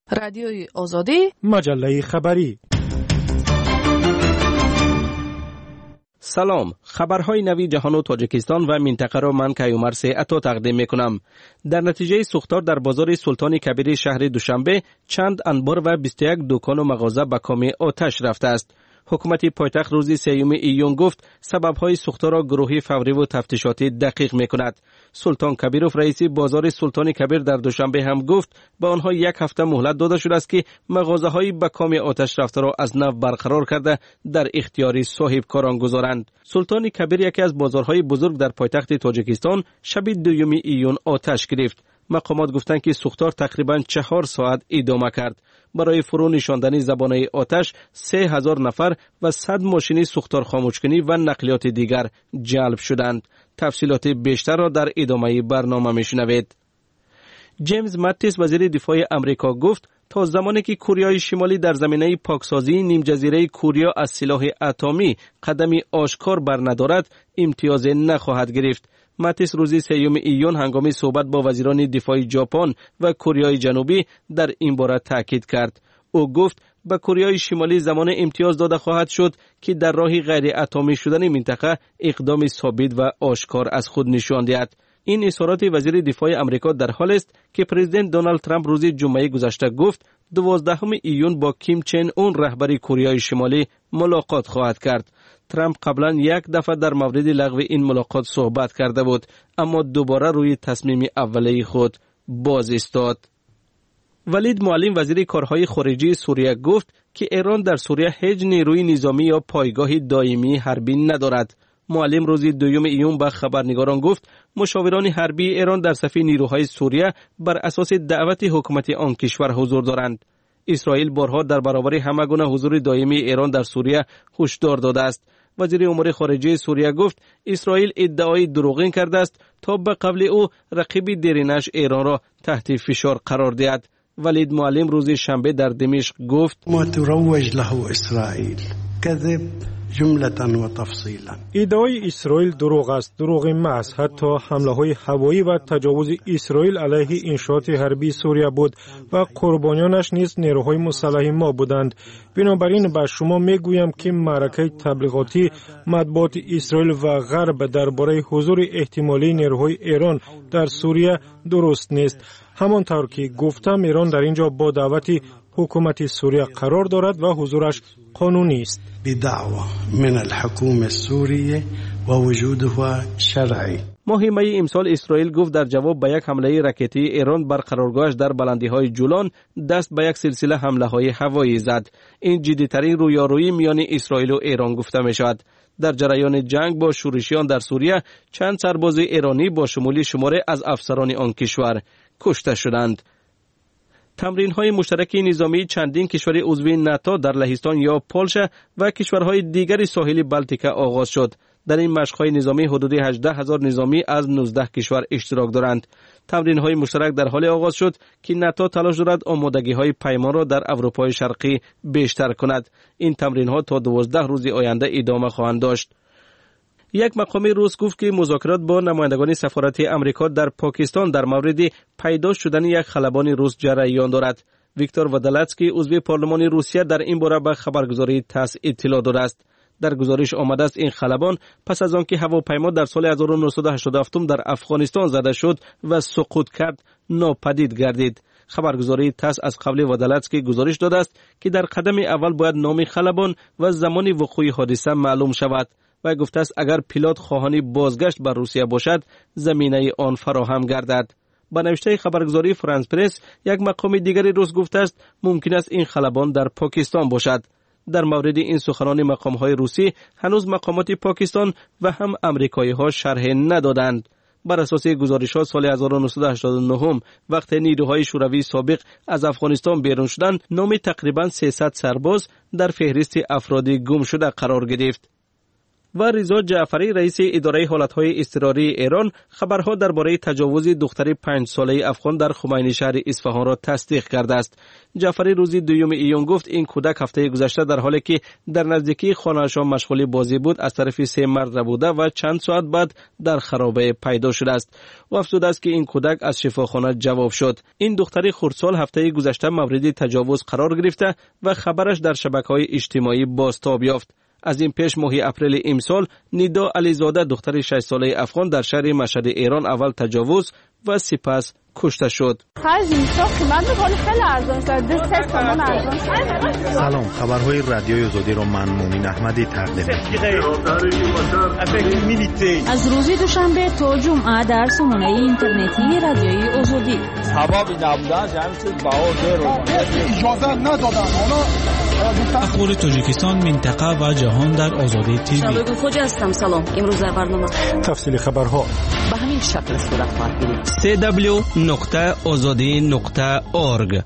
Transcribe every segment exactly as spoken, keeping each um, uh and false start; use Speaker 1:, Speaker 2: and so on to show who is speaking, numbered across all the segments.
Speaker 1: رادیوی آزادی،
Speaker 2: مجله خبری.
Speaker 3: سلام، خبرهای نوی جهان و تاجیکستان و منطقه را من کیومرث عطا تقدیم میکنم. در نتیجه سوختار در بازار سلطان کبیر شهر دوشنبه چند انبار و بیست و یک دکان و مغازه به کام آتش رفته است. حکومت پایتخت روز سیوم ایون گفت سببهای سوختار را گروهی فوری و تفتیشاتی دقیق میکند. سلطان کبیروف رئیس بازار سلطان کبیر در دوشنبه هم گفت به آنها یک هفته مهلت داده شده است که مغازه‌های به کام آتش رفته را از نو برقرار کرده در اختیار صاحب کاران گذارند. سلطان کبیر یکی از بازارهای بزرگ در پایتخت تاجیکستان شب دوم ایون آتش گرفت. مقامات گفتند که سوختار تقریباً چهار ساعت ادامه کرد. برای فرو نشاندن زبانه آتش سه هزار نفر و صد ماشین سوختار خاموشکنی و نقلیات دیگر جلب شدند. تفصیلات بیشتر را در ادامه برنامه میشنوید. جیمز ماتیس وزیر دفاع امریکا گفت تا زمانی که کره شمالی در زمینه پاکسازی نیم جزیره کره از سلاح اتمی قدمی آشکار برندارد امتیاز نخواهد گرفت. ماتیس روز سیوم ایون هنگام صحبت با وزیران دفاع ژاپن و کره جنوبی در این باره تاکید کرد. او گفت به کره شمالی زمان امتیاز داده خواهد شد که در راه غیر اتمی شدن منطقه اقدام ثابت و آشکار از خود نشان دهد. این اظهارات وزیر دفاع امریکا در حال است که پرزیدنت دونالد ترامپ روز جمعه گذشته گفت دوازدهم ایون با کیم چن اون رهبر کره شمالی ملاقات خواهد کرد. ترامپ قبلا یک دفعه در مورد لغو این ملاقات صحبت کرده بود، اما دوباره روی تصمیم اولیه خود باز ایستاد. ولید معلم وزیر کارهای خارجی سوریه گفت که ایران در سوریه هیچ نیروی نظامی یا پایگاه دائمی حربی ندارد. معلم روز دوم ایون به خبرنگاران گفت مشاوران حربی ایران در صف نیروهای سوریه بر اساس دعوت حکومت آن کشور حضور دارند. اسرائیل بارها در برابر همه گونه حضور دائمی ایران در سوریه هشدار داده است. وزیر امور خارجه سوریه گفت اسرائیل ادعای دروغین کرده است تا به قبل او رقیب دیرینش ایران را تحت فشار قرار دهد. ولید معلم روز شنبه در دمشق گفت
Speaker 4: ما تروج له اسرائیل کذب جمله و تفصیلا.
Speaker 2: ادعای اسرائیل دروغ است، دروغ محض. حتی حمله های هوایی و تجاوز اسرائیل علیه انشاءات حربی سوریه بود و قربانیانش نیز نیروهای مسلح ما بودند. بنابراین به شما میگویم که معرکه تبلیغاتی مطبوعات اسرائیل و غرب درباره حضور احتمالی نیروهای ایران در سوریه درست نیست. همانطور که گفتم ایران در اینجا با دعوت حکومت سوریه قرار دارد و حضورش قانونی است.
Speaker 4: بدعوه من الحکومه السوریه و وجودها شرعی.
Speaker 3: ماه می امسال اسرائیل گفت در جواب به یک حمله راکتی ایران بر قرارگاهش در بلندی‌های جولان دست به یک سلسله حمله‌های هوایی زد. این جدی‌ترین رویارویی میان اسرائیل و ایران گفته می‌شود. در جریان جنگ با شورشیان در سوریه چند سرباز ایرانی با شمول شماره از افسران آن کشور کشته شدند. تمرین‌های مشترک نظامی چندین کشور عضو ناتو در لهستان یا پولش و کشورهای دیگر ساحل بالتیک آغاز شد. در این مشق‌های نظامی حدود هجده هزار نظامی از نوزده کشور اشتراک دارند. تمرین‌های مشترک در حال آغاز شد که ناتو تلاش دارد آمادگی‌های پیمان را در اروپای شرقی بیشتر کند. این تمرین‌ها تا دوازده روز آینده ادامه خواهند داشت. یک مقام روس گفت که مذاکرات با نمایندگان سفارت امریکا در پاکستان در مورد پیدا شدن یک خلبان روس جریان دارد. ویکتور ودلاتسکی عضو پارلمان روسیه در این باره به خبرگزاری تاس اطلاع داده است. در گزارش آمده است این خلبان پس از آنکه هواپیما در سال هزار و نهصد و هشتاد و هفت در افغانستان زده شد و سقوط کرد ناپدید گردید. خبرگزاری تاس از قبل ودلاتسکی گزارش داده است که در قدم اول باید نام خلبان و زمان وقوع حادثه معلوم شود. و گفته است اگر پیلوت خواهانی بازگشت بر روسیه باشد زمینه آن فراهم گردد. با نوشته خبرگزاری فرانس پرس یک مقام دیگری روس گفته است ممکن است این خلبان در پاکستان باشد. در مورد این سخنان مقام‌های روسی هنوز مقامات پاکستان و هم آمریکایی ها شرح ندادند. بر اساس گزارش‌ها سال هزار و نهصد و هشتاد و نه وقت نیروهای شوروی سابق از افغانستان بیرون شدند نام تقریباً سیصد سرباز در فهرست افراد گم شده قرار گرفت. و رضا جعفری رئیس اداره حالتهای اضطراری ایران خبرها درباره تجاوز دختر پنج ساله افغان در خمینی شهر اصفهان را تصدیق کرده است. جعفری روز دوم ایون گفت این کودک هفته گذشته در حالی که در نزدیکی خانه‌شان مشغول بازی بود از طرف سه مرد ربوده و چند ساعت بعد در خرابه پیدا شده است. و افزوده است که این کودک از شفاخانه جواب شد. این دختر خردسال هفته گذشته مورد تجاوز قرار گرفته و خبرش در شبکه‌های اجتماعی بازتاب یافت. از این پیش ماه اپریل امسال نیدا علیزاده دختر شش ساله افغان در شهر مشهد ایران اول تجاوز و سپس کشته شد.
Speaker 1: سلام، خبرهای رادیوی آزادی را من مومن احمدی تقدیم می‌کنم.
Speaker 5: از روز دوشنبه تا جمعه در سامانه اینترنتی رادیوی آزادی.
Speaker 6: سبب نبودن جمعیت بهادر اجازه ندادن.
Speaker 7: اخبار تاجیکستان، منطقه و جهان در آزادی تیوی.
Speaker 5: شبکه خوجا هستم. سلام. امروز در برنامه
Speaker 2: تفصیل خبرها
Speaker 5: به همین شکل صورت خواهد گرفت.
Speaker 3: سی دبلیو نقطه آزادی نقطه اورگ.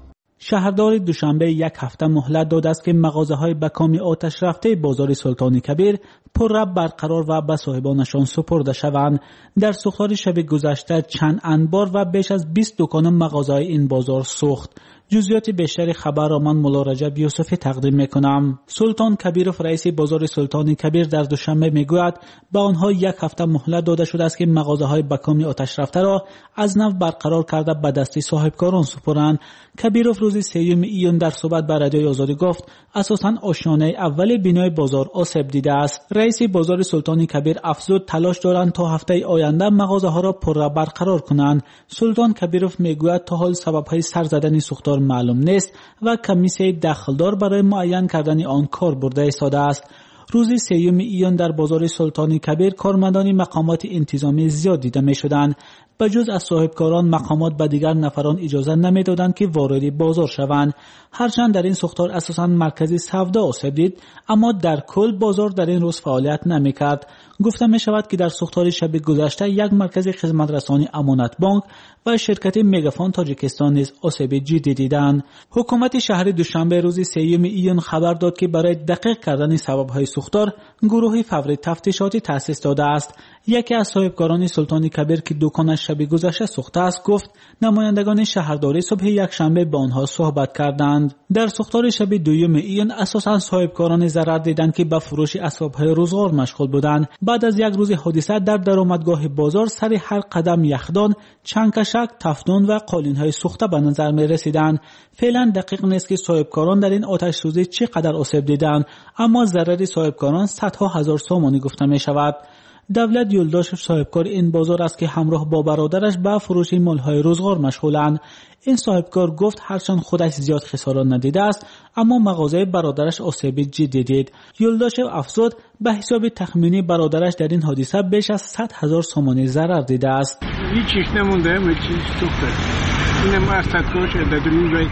Speaker 7: شهردار دوشنبه یک هفته مهلت داده است که مغازه‌های به کام آتش رفته بازار سلطانی کبیر پررب برقرار و به صاحبانشان سپرده شوند. در سوختار شب گذشته چند انبار و بیش از بیست دکان مغازه‌های این بازار سوخت. جزئیات بیشتر خبر را من مولا رجب یوسفی تقدیم میکنم. سلطان کبیروف رئیس بازار سلطانی کبیر در دوشنبه میگوید به آنها یک هفته مهلت داده شده است که مغازه‌های به کام آتش رفته را از نو برقرار کرده به دست صاحبکاران سپرند. کبیروف روز سوم ایون در صحبت با رادیوی آزادی گفت اساساً آشیانه اول بینای بازار آسیب دیده است. رئیس بازار سلطانی کبیر افزود تلاش دارند تا هفته آینده مغازه‌ها را پر برقرار کنند. سلطان کبیروف میگوید تا حال سبب‌های سر زدن سوختار معلوم نیست و کمیسیون داخلدار برای معین کردن آن کار برده ایستاده است. روز سوم ایون در بازار سلطانی کبیر کارمندان مقامات انتظامی زیاد دیده می شدند. بجز از صاحبکاران مقامات به دیگر نفران اجازه نمیدادند که وارد بازار شوند. هرچند در این سوختار اساساً مرکزی سودا آسیب دید، اما در کل بازار در این روز فعالیت نمیکرد. گفته می شود که در سوختار شب گذشته یک مرکز خدمت رسانی امانت بانک و شرکت مگافون تاجیکستان نیز آسیب جدی دیدند. حکومت شهر دوشنبه روز سوم ایون خبر داد که برای دقیق کردن سبب‌های سوختار گروهی فوری تفتیشاتی تأسیس داده است. یکی از صاحبکاران سلطانی کبیر که دکانش شب گذشته سوخته است گفت نمایندگان شهرداری صبح یک شنبه با آنها صحبت کردند. در سوختار شب دوم ایون اساساً صاحبکاران ضرر دیدند که به فروش اسباب‌های روزگار مشغول بودند. بعد از یک روز حادثه در درآمدگاه بازار سر هر قدم یخدان، چنگکشک، تفتون و قالین‌های سوخته به نظر می رسیدند. فعلا دقیق نیست که صاحبکاران در این آتش سوزی چقدر آسیب دیدند، اما ضرر صاحبکاران صدها هزار سومانی گفته می شود. دولت یولداشف صاحبکار این بازار است که همراه با برادرش به فروش مال‌های روزگار مشغولند. این صاحبکار گفت هرچند خودش زیاد خسارات ندیده است، اما مغازه برادرش آسیب جدی دید. یولداشف افزود به حساب تخمینی برادرش در این حادثه بیش از صد هزار سومانی ضرر دیده است.
Speaker 8: هیچ نمونده، همه چیز سوخته. اینم استادکوش در دنیای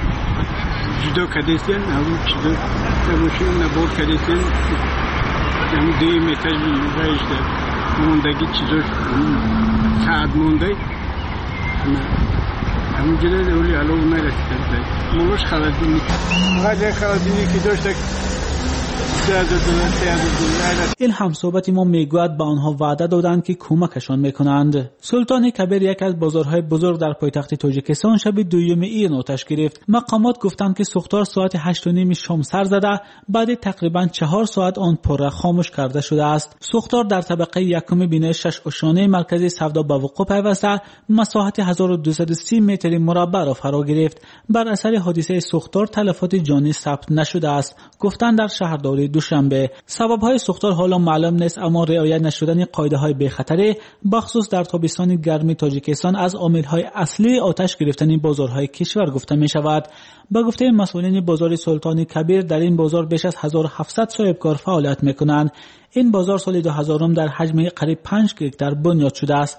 Speaker 8: جدا کردن، همون چیزا نموشیم نبود کردن. همون دی میتاجی وایسته. موندگی چیزاش ساعت مونده همون جده اولی الان نرسیده مولوش خلدینی غیر خلدینی که داشته
Speaker 7: این همصحبت ما میگوید به آنها وعده دادند که کمکشان میکنند. سلطان کبیر یک از بازارهای بزرگ در پایتخت تاجیکستان شب دوم ایون آتش گرفت. مقامات گفتند که سوختار ساعت هشت و نیم شام سر زده، بعد تقریبا چهار ساعت آن پر خاموش کرده شده است. سوختار در طبقه یکم بینای شش آشیانه مرکز سودا به وقوع پیوسته مساحت هزار و دویست و سی متر مربع را فرا گرفت. بر اثر حادثه سوختار تلفات جانی ثبت نشده است، گفتند در شهرداری دوشنبه. سبب‌های سوختار حالا معلوم نیست، اما رعایت نشدن قاعده‌های بی‌خطری بخصوص در تابستان گرمی تاجیکستان از عامل‌های اصلی آتش گرفتن بازارهای کشور گفته می‌شود. با گفته مسئولین بازار سلطانی کبیر در این بازار بیش از هزار و هفتصد صاحبکار فعالیت می‌کنند. این بازار سال دو هزار در حجم قریب پنج هکتار بنیاد شده است.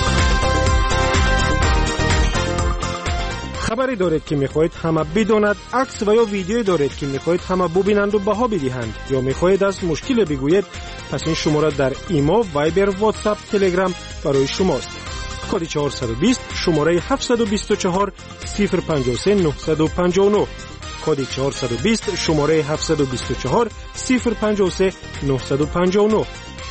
Speaker 2: خبری دارید که میخواهید همه بداند، عکس و یا ویدیویی دارید که میخواهید همه ببینند و بها بدهند، یا میخواهید از مشکل بگویید، پس این شماره در ایما، وایبر، واتساپ، تلگرام برای شماست. کد چهارصد و بیست، شماره هفتصد و بیست و چهار، صفر پنجاه و سه، نهصد و پنجاه و نه. کد چهارصد و بیست شماره هفتصد و بیست و چهار صفر پنجاه و سه نهصد و پنجاه و نه.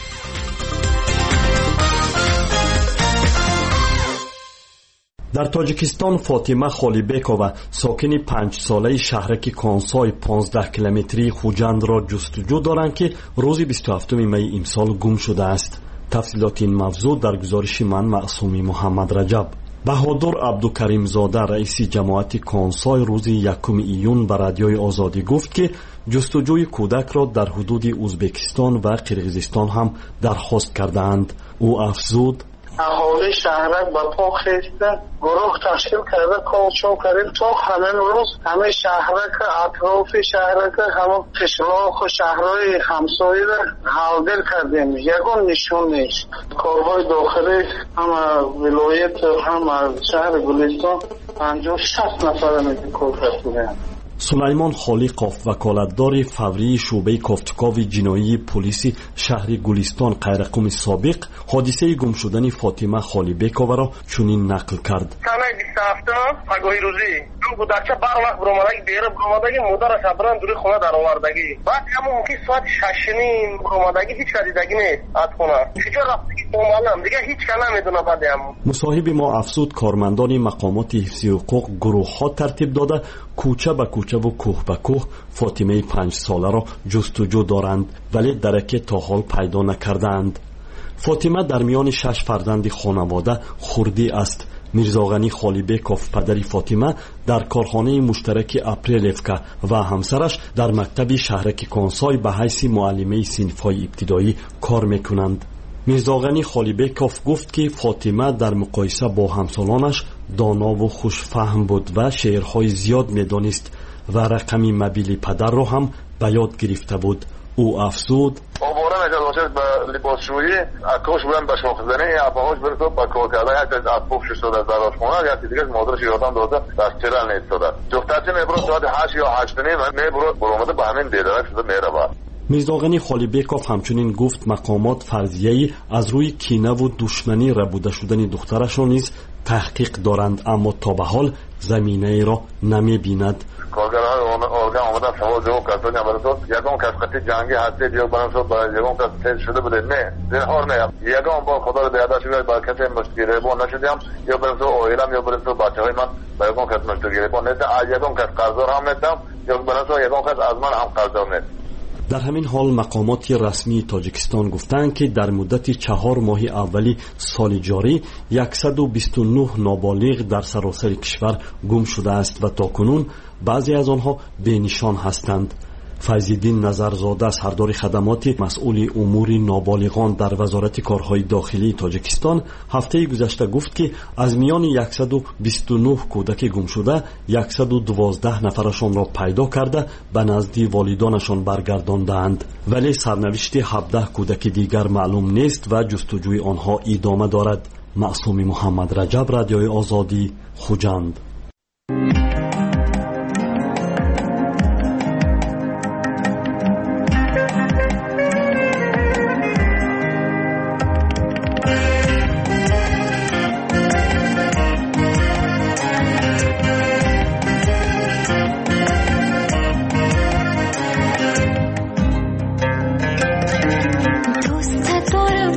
Speaker 9: در تاجیکستان فاطمه خالیبکова ساکن پنج ساله شهرک کانسای پانزده کیلومتری خوجند را جستجو دارند که روز بیست و هفتم می امسال گم شده است. تفصیلات این موضوع در گزارش من معصومی محمد رجب. بهادر عبدالکریم زاده رئیس جماعت کانسای روز یکم ایون به رادیوی آزادی گفت که جستجوی کودک را در حدود ازبکستان و قرقیزستان هم درخواست کردند. او افزود:
Speaker 10: اهالی شهرک با پا خیستن گروه تشکیل کرده کارچون کردیم تا همین روز همه شهرک اطراف شهرک همه قشلاق و شهرهای همسایه را حالدل کردیم. یکون نشون نیست. کارهای داخلی هم ولایت هم شهر گلستان پنجاه و شصت نفر میتون کار کردیم.
Speaker 9: سلیمان خالقов وکالتدار فوری شعبه کافتکاوی جنایی پلیس شهر گلستان قیرقم سابق حادثه گم شدن فاطمه خالیبکova را چنین نقل کرد:
Speaker 10: سال بیست و هفتم پگاهی روزی دو کودکچه بر وقت برآمدگی بیره برآمدگی مادرش بران دوری خونه در آوردگی بعد همون که ساعت شش و نیم برآمدگی هیچ کاری دیگه نیست از خونه چجور رفتگی معلم دیگه هیچ کلا نمیدونه. بعد هم
Speaker 9: مصاحب ما افزود کارمندان مقامات حفظی حقوق گروه ها ترتیب داده کوچه به کوچه و کوه به کوه فاطمه پنج ساله را جستجو دارند ولی درکه تا حال پیدا نکردند. فاطمه در میان شش فرزند خانواده خردی است. میرزاغنی خالیبکov پدری فاطمه در کارخانه مشترک اپریلفکا و همسرش در مکتب شهرک کانسای به حیث معلمه صنف‌های ابتدایی کار میکنند. میرزاغنی خالیبکov گفت که فاطمه در مقایسه با همسالانش دانا و خوشفهم بود و شعرهای زیاد میدانست و رقم موبیل پدر را هم به یاد گرفته بود. او افزود:
Speaker 10: آواره نجات باشد به لباسشویی اکاش بودن به شاخزنی اپاهاش برسد به کار کردن یک از اطفاف شد از براش خونه یکی دیگه مادرش یادم داده در چرل نیست داده دخترچه میبرد ساعت هشت یا هشت نیم میبرد برآمده به همین دیدرک شده میره.
Speaker 9: میرزاغنی خالیبکov همچنین گفت مقامات فرضیه‌ای از روی کینه و دشمنی ربوده شدن دخترش را نیز تحقیق دارند اما تا به حال زمینه را نمی‌بیند.
Speaker 10: کارگران ارگان آمدن سوال جواب کردن برای یگان کس قطعی جنگی هستی دیو برام شد برای یگان کس تیز شده بوده نه زنهار نه یگان با خدا رو بیاده شده برای کسی مشتگیره با نشدیم یا برای تو اویلم یا برای تو بچه های من برای یگان کس مشتگیره با نیست یگان کس قرضار هم نیستم یا برای تو یگان کس از من هم قرضار نیست.
Speaker 9: در همین حال مقامات رسمی تاجیکستان گفتند که در مدت چهار ماه اولی سال جاری صد و بیست و نه نابالغ در سراسر کشور گم شده است و تاکنون بعضی از آنها بی نشان هستند. فیض‌الدین نظرزاده سردار خدمات مسئول امور نابالغان در وزارت کارهای داخلی تاجیکستان هفته گذشته گفت که از میان صد و بیست و نه کودک گم شده صد و دوازده نفرشان را پیدا کرده به نزد والدانشان برگرداندند ولی سرنوشت هفده کودک دیگر معلوم نیست و جستجوی آنها ادامه دارد. معصومی محمد رجب، رادیوی آزادی، خوجند.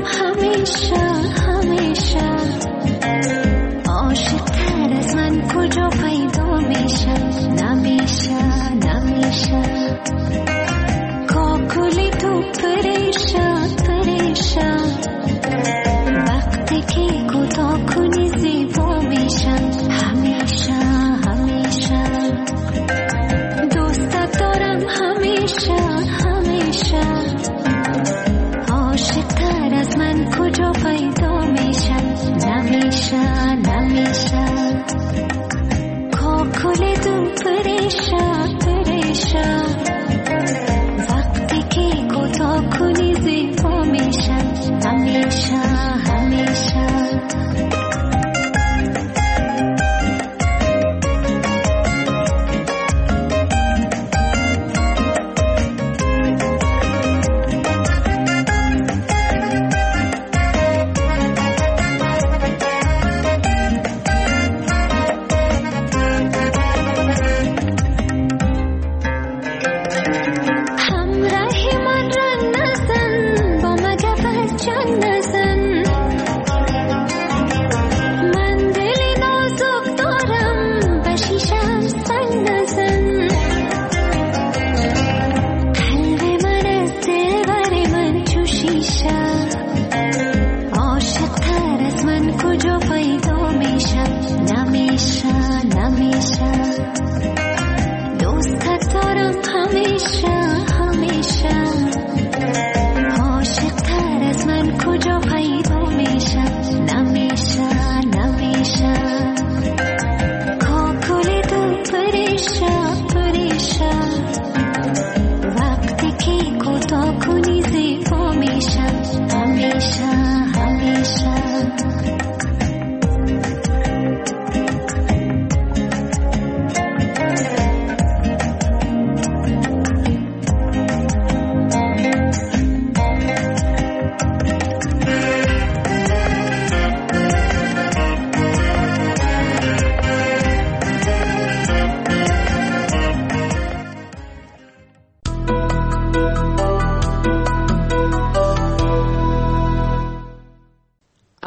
Speaker 11: عاشق تر از من کجا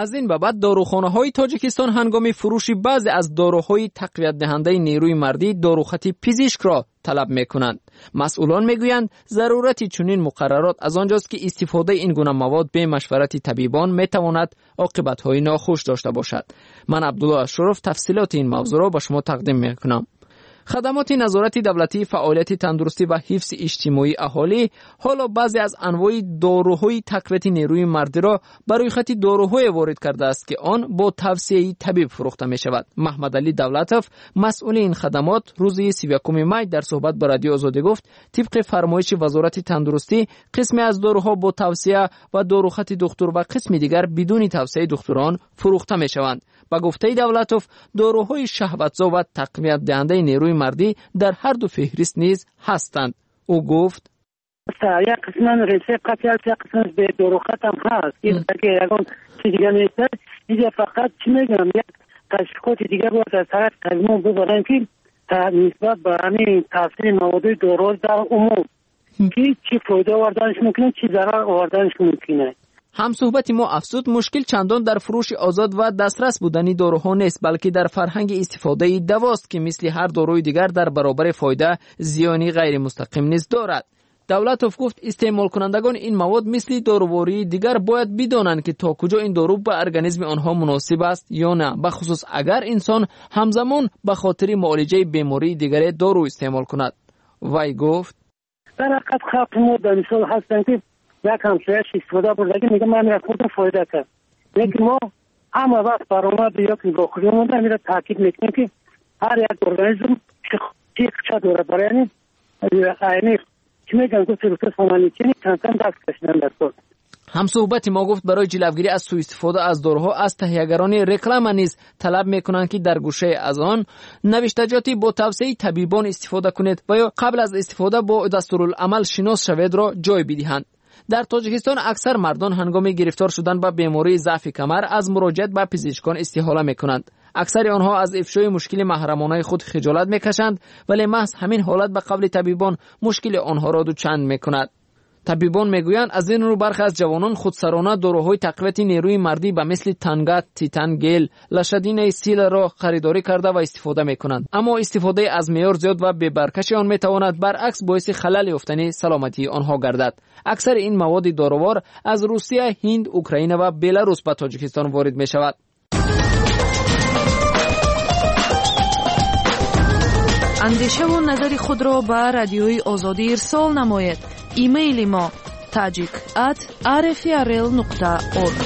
Speaker 11: از این بابت داروخانه‌های تاجیکستان هنگام فروش بعضی از داروهای تقویت دهنده نیروی مردی داروخط پزشک را طلب می‌کنند. مسئولان میگویند ضرورت چنین مقررات از آنجاست که استفاده این گونه مواد به مشورت طبیبان میتواند عاقبت‌های ناخوش داشته باشد. من عبدالله اشرف تفصیلات این موضوع را به شما تقدیم می‌کنم. خدمات نظارت دولتی، فعالیت تندرستی و حفظ اجتماعی اهالی حالا بعضی از انواع داروهای تقویت نیروی مردی را برای خط داروهای وارد کرده است که آن با توصیه طبیب فروخته می شود. محمد علی دولتوف مسئول این خدمات روز سی و یکم می در صحبت با رادیو آزادی گفت طبق فرمایش وزارت تندرستی قسمی از داروها با توصیه و داروخط دکتر و قسم دیگر بدون توصیه دکتران فروخته می شوند. با گفته دولتوف داروهای شهوتزا و تقویت دهنده نیروی مردی در هر دو فهرست نیز هستند. او گفت
Speaker 12: یک قسم رسیقت یک قسم به داروخط هم هست. این که یکان چی دیگه نیست. اینجا فقط چی میگم یک تشکیلات دیگه باید از طرف قلمون ببرن که نسبت به همین تاثیر مواد دارو در عموم که چی فایده آوردنش ممکنه چی ضرر آوردنش ممکنه.
Speaker 11: هم صحبت ما افزود مشکل چندان در فروش آزاد و دسترس بودنی داروها نیست بلکه در فرهنگ استفاده دواست که مثل هر داروی دیگر در برابر فایده زیانی غیر مستقیم نیز دارد. دولتوف گفت استعمال کنندگان این مواد مثل داروواری دیگر باید بدانند که تا کجا این دارو به ارگانیسم آنها مناسب است یا نه، به خصوص اگر انسان همزمان به خاطر معالجه بیماری دیگر دارو استعمال کند. وی گفت
Speaker 12: در حقیقت خلق ما در مثال هستند که یک همسایش استفاده برده میگه من یک خودم فایده کرد، لیکن ما همه وقت برآمد یا که با خودمون در میره تاکید میکنیم که هر یک ارگانیسم چی چه داره برای اینی چی میگن که سلوکس فامالی چی کم کم دست کشیدن در کار.
Speaker 11: هم صحبت ما گفت برای جلوگیری از سوء استفاده از داروها از تهیه‌گران رکلام نیز طلب میکنند که در گوشه از آن نوشتجاتی با توصیه طبیبان استفاده کنید و یا قبل از استفاده با دستورالعمل شناس شوید را جای بدهند. در تاجیکستان اکثر مردان هنگام گرفتار شدن به بیماری ضعف کمر از مراجعت به پزشکان استحاله میکنند. اکثر آنها از افشای مشکل محرمانه خود خجالت میکشند، ولی محض همین حالت به قبل طبیبان مشکل آنها را دوچند میکند. طبیبان میگویند از این رو برخی از جوانان خودسرانه داروهای تقویت نیروی مردی به مثل تنگات، تیتان گل، لشدین سیل را خریداری کرده و استفاده میکنند، اما استفاده از معیار زیاد و بی برکش آن میتواند برعکس باعث خلل یافتن سلامتی آنها گردد. اکثر این مواد دارووار از روسیه، هند، اوکراین و بلاروس به تاجیکستان وارد میشود.
Speaker 13: اندیشه و نظر خود را به رادیوی آزادی ارسال نمایید. ایمیل ما tajik at r f r l nokta org.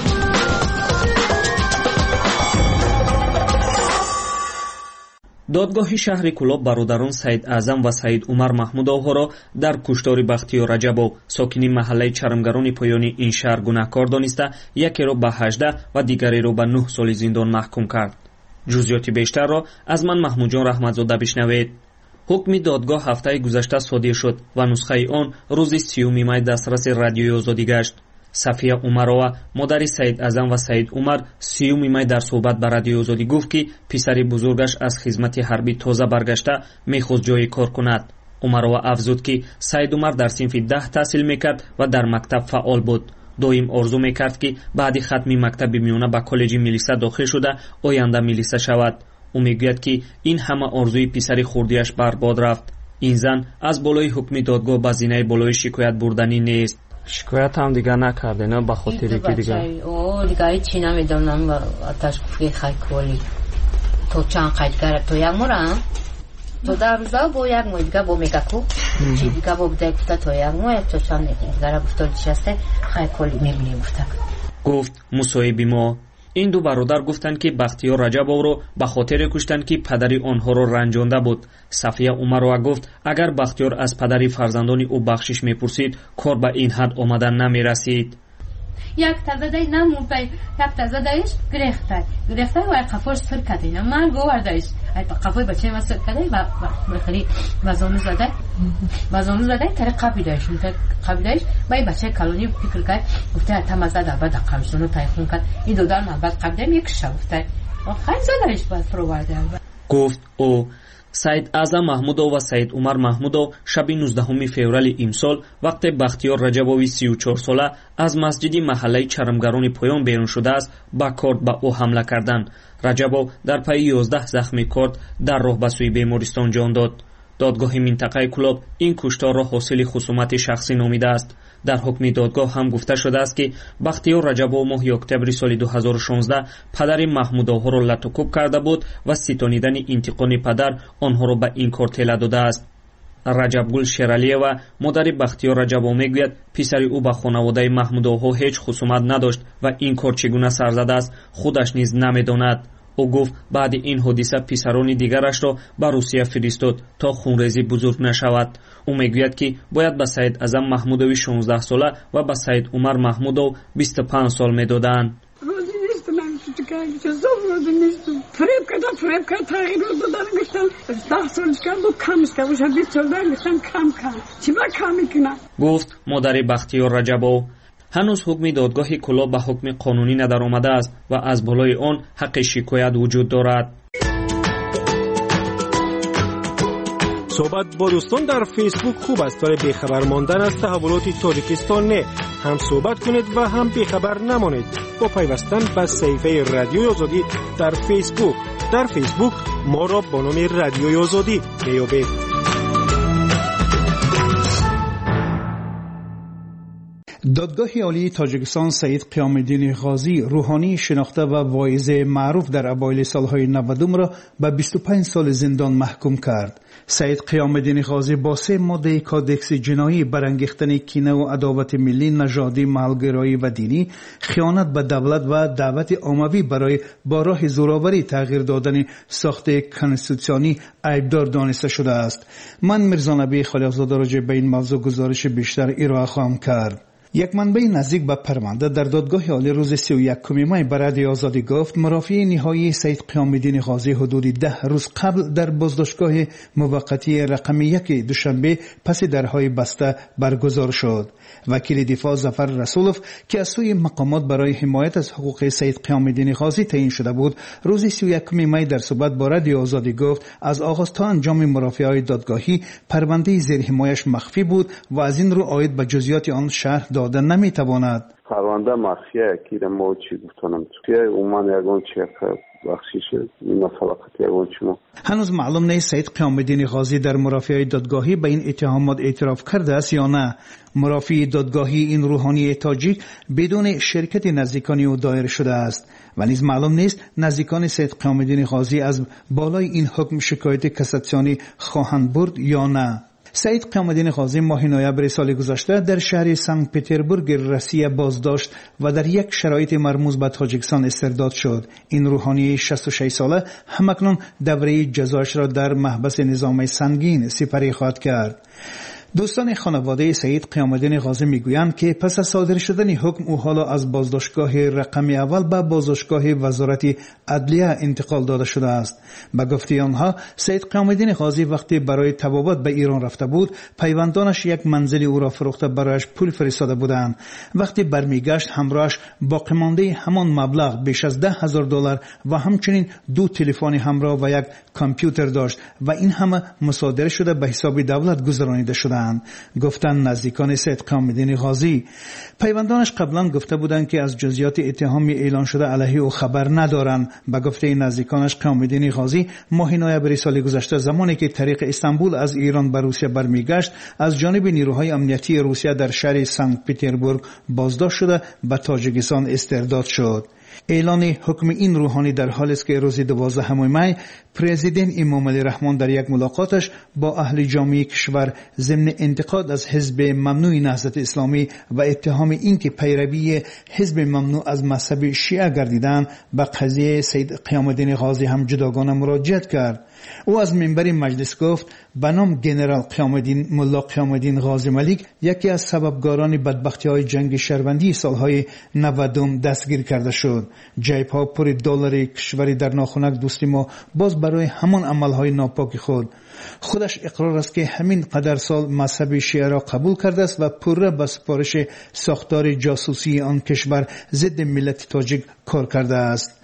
Speaker 14: دادگاه شهر کلاب برادران سید اعظم و سید عمر محمودآقا را در کشتار بختیار رجبов ساکنی محله چرمگران پایانی این شهر گناهکار دانسته یکی را به هجده و دیگری را به نه سال زندان محکوم کرد. جزئیات بیشتر را از من محمود جان رحمتزاده بشنوید. حکم دادگاه هفته گذشته صادر شد و نسخه آن روز سیوم می دسترس رادیوی آزادی گشت. صفیه عمرова مادر سید اعظم و سید عمر سیوم می در صحبت با رادیوی آزادی گفت که پسر بزرگش از خدمت حربی تازه برگشته میخواست جای کار کند. عمرова افزود که سید عمر در صنف ده تحصیل میکرد و در مکتب فعال بود. دویم آرزو میکرد که بعد ختم مکتب میانه به کالج میلیسا داخل شده آینده میلیسا شود. او میگوید که این همه آرزوی پسر خردیش برباد رفت. این زن از بالای حکم دادگاه به زینه بالای شکایت بردنی نیست.
Speaker 3: شکایت هم دیگه نکرده نه به خاطر که دیگه
Speaker 15: او دیگه چی نمیدونم آتش کوفی خیلی کولی تو چند قیدگر تو یک مورم تو در روزا با یک مو دیگه با میگه کو چی دیگه با بده گفته تو یک مو تو چند دیگه گفته چسته خیلی کولی میبینی گفته
Speaker 14: گفت مصاحبه ما. این دو برادر گفتند که بختیار رجبov را به خاطر کشتن که پدری آنها را رنجانده بود. صفیه عمرova گفت اگر بختیار از پدری فرزندان او بخشش میپرسید کار به این حد آمدن نمیرسید.
Speaker 16: یک تازه دای نموده یک تازه دایش گرفته گرفته و قفاش سر کردیم من گوار دایش قفای بچه ما سر کردیم و بخری وزامز زده وزامز زده تر قبی دایش تر قبی دایش با بچه کلونی فکر کرد گفته تمازه در بعد قبیشونو تایخون کرد این دو دار من بعد قبی دایم یک شب گفته خیلی زدهش باید فرو برده.
Speaker 14: گفت او سید اعظم محمودов ва Саид Умар Маҳмудов шаби нуздаҳуми феврали имсол вақте Бахтиёр Раҷабови си و چهار сола аз масҷиди маҳаллаи чарамгарони поён берун шудааст ба корд ба ӯ ҳамла карданд. Раҷабов дар пайи ёздаҳ захми корд дар роҳ ба сӯи бемористон ҷон дод. додгоҳи минтақаи Кӯлоб ин кушторро ҳосили хусумати шахсӣ номидааст. дар ҳукми додгоҳ ҳам гуфта шудааст ки Бахтиёр Раҷабов моҳи октябри соли ду ҳазору шонздаҳ падари Маҳмудовҳоро латукуб карда буд ва ситонидани интиқони падар онҳоро ба ин кор тела додааст. Раҷабгул Шералиева модари Бахтиёр Раҷабов мегӯяд писари ӯ ба хонаводаи Маҳмудовҳо ҳеҷ хусумат надошт ва ин кор чӣ гуна сар задааст худаш низ намедонад. ӯ гуфт баъди ин ҳодиса писарони дигарашро ба Русия фиристод то хунрезӣ бузург нашавад. ӯ мегӯяд ки бояд ба Саид Аъзам Маҳмудови шонздаҳсола ва ба Саид Умар Маҳмудов бисту панҷ сол медоданд. гуфт модари Бахтиёр Раҷабов. ҳанӯз ҳукми додгоҳи Кӯлоб ба ҳукми қонунӣ надаромадааст ва аз болои он ҳаққи шикоят вуҷуд дорад.
Speaker 2: صحبت با دوستان در فیسبوک خوب است ولی بیخبر ماندن از تحولات تاجیکستان نه. هم صحبت کنید و هم بیخبر نمانید با پیوستن به صفحه رادیوی آزادی در فیسبوک. در فیسبوک ما را با نام رادیوی آزادی بیابید.
Speaker 17: دادگاه عالی تاجیکستان سید قیام الدین غازی روحانی شناخته و واعظ معروف در اوایل سالهای نودم را به بیست و پنج سال زندان محکوم کرد. سید قیام الدین غازی با سه ماده کادکس جنایی برانگیختن کینه و عداوت ملی، نژادی، محل‌گرایی و دینی، خیانت به دولت و دعوت عمومی برای با راه زورآوری تغییر دادن ساخت کنستیتوسیونی عیبدار دانسته شده است. من میرزا نبی خلیل‌زاده راجع به این موضوع گزارش بیشتر ارائه خواهم کرد. یک منبع نزدیک به پرونده در دادگاه عالی روز سی و یکم می به رادیوی آزادی گفت مرافعه نهایی سید قیام الدین غازی حدود ده روز قبل در بازداشتگاه موقتی رقم یک دوشنبه پس درهای بسته برگزار شد. وکیل دفاع ظفر رسولوف که از سوی مقامات برای حمایت از حقوق سید قیام الدین غازی تعیین شده بود روز سی و یکم می در صحبت با رادیوی آزادی گفت از آغاز تا انجام مرافعه‌های دادگاهی پرونده زیر حمایش مخفی بود و از این رو عاید به جزئیات آن شرح دادن نمیتواند.
Speaker 18: پرونده مخفیه که ما چی گفتنم توی اومان یگان چی بخشیشه مسابقات یگان چما
Speaker 17: هنوز معلوم نیست سید قیام الدین غازی در مرافعه دادگاهی به این اتهامات اعتراف کرده است یا نه. مرافع دادگاهی این روحانی تاجیک بدون شرکت نزدیکانی او دایر شده است و نیز معلوم نیست نزدیکان سید قیام الدین غازی از بالای این حکم شکایت کاساسیونی خواهند برد یا نه. سید قیام الدین غازی ماه نوامبر سال گذشته در شهر سنت پترزبورگ روسیه بازداشت و در یک شرایط مرموز به تاجیکستان استرداد شد. این روحانی شصت و شش ساله همکنون دوره جزایش را در محبس نظامی سنگین سپری خواهد کرد. دوستان خانواده سید قیام الدین غازی میگویند که پس از صادر شدن حکم او حالا از بازداشتگاه رقم اول به بازداشتگاه وزارت عدلیه انتقال داده شده است. به گفته آنها سید قیام الدین غازی وقتی برای طبابت به ایران رفته بود پیوندانش یک منزل او را فروخته برایش پول فرستاده بودند. وقتی برمیگشت همراهش باقی مانده همان مبلغ بیش از ده هزار دلار و همچنین دو تلفن همراه و یک کامپیوتر داشت و این همه مصادره شده به حساب دولت گذرانیده شده. گفتن نزدیکان سید قیام الدین غازی. پیوندانش قبلا گفته بودند که از جزئیات اتهامی اعلان شده علیه او خبر ندارند. به گفته نزدیکانش قیام الدین غازی ماه نوامبر سال گذشته زمانی که طریق استانبول از ایران به روسیه برمیگشت از جانب نیروهای امنیتی روسیه در شهر سنت پترزبورگ بازداشت شده به تاجیکستان استرداد شد. اعلان حکم این روحانی در حالی است که روز دوازدهم می پرزیدنت امام علی رحمان در یک ملاقاتش با اهل جامعه کشور ضمن انتقاد از حزب ممنوع نهضت اسلامی و اتهام اینکه پیروی حزب ممنوع از مذهب شیعه گردیدن به قضیه سید قیام الدین غازی هم جداگانه مراجعت کرد. او از منبر مجلس گفت به نام جنرال قیام الدین ملا قیام الدین غازی ملیک یکی از سببگاران بدبختی های جنگ شهروندی سالهای نودم دستگیر کرده شد. جیب ها پر دلار کشوری در ناخنک دوستی ما باز برای همان عملهای ناپاک خود. خودش اقرار است که همین قدر سال مذهب شیعه را قبول کرده است و پره به سفارش ساختار جاسوسی آن کشور ضد ملت تاجیک کار کرده است.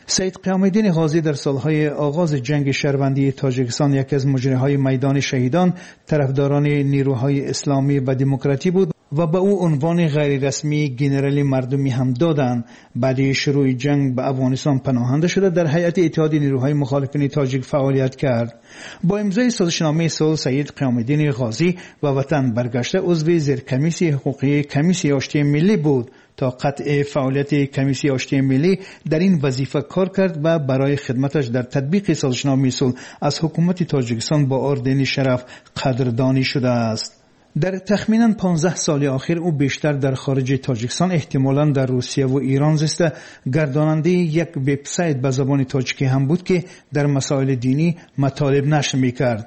Speaker 17: سید قیام‌الدین غازی در سالهای آغاز جنگ شهروندی تاجیکستان یکی از مجریهای میدان شهیدان، طرفداران نیروهای اسلامی و دموکراتی بود و به او عنوان غیر رسمی گنرال مردمی هم دادند. بعد شروع جنگ به افغانستان پناهنده شده، در هیئت اتحاد نیروهای مخالفین تاجیک فعالیت کرد. با امضای سازشنامه صلح سید قیام‌الدین غازی و وطن برگشته عضو زیر کمیسیون حقوقی کمیسیون آشتی ملی بود. تا قطع فعالیت کمیسیون آشتی ملی در این وظیفه کار کرد و برای خدمتش در تطبیق سازشنامه صلح از حکومت تاجیکستان با اردن شرف قدردانی شده است. در تخمینا پانزده سال اخیر او بیشتر در خارج تاجیکستان، احتمالاً در روسیه و ایران زیسته. گرداننده یک وبسایت به زبان تاجیکی هم بود که در مسائل دینی مطالب نشر می‌کرد.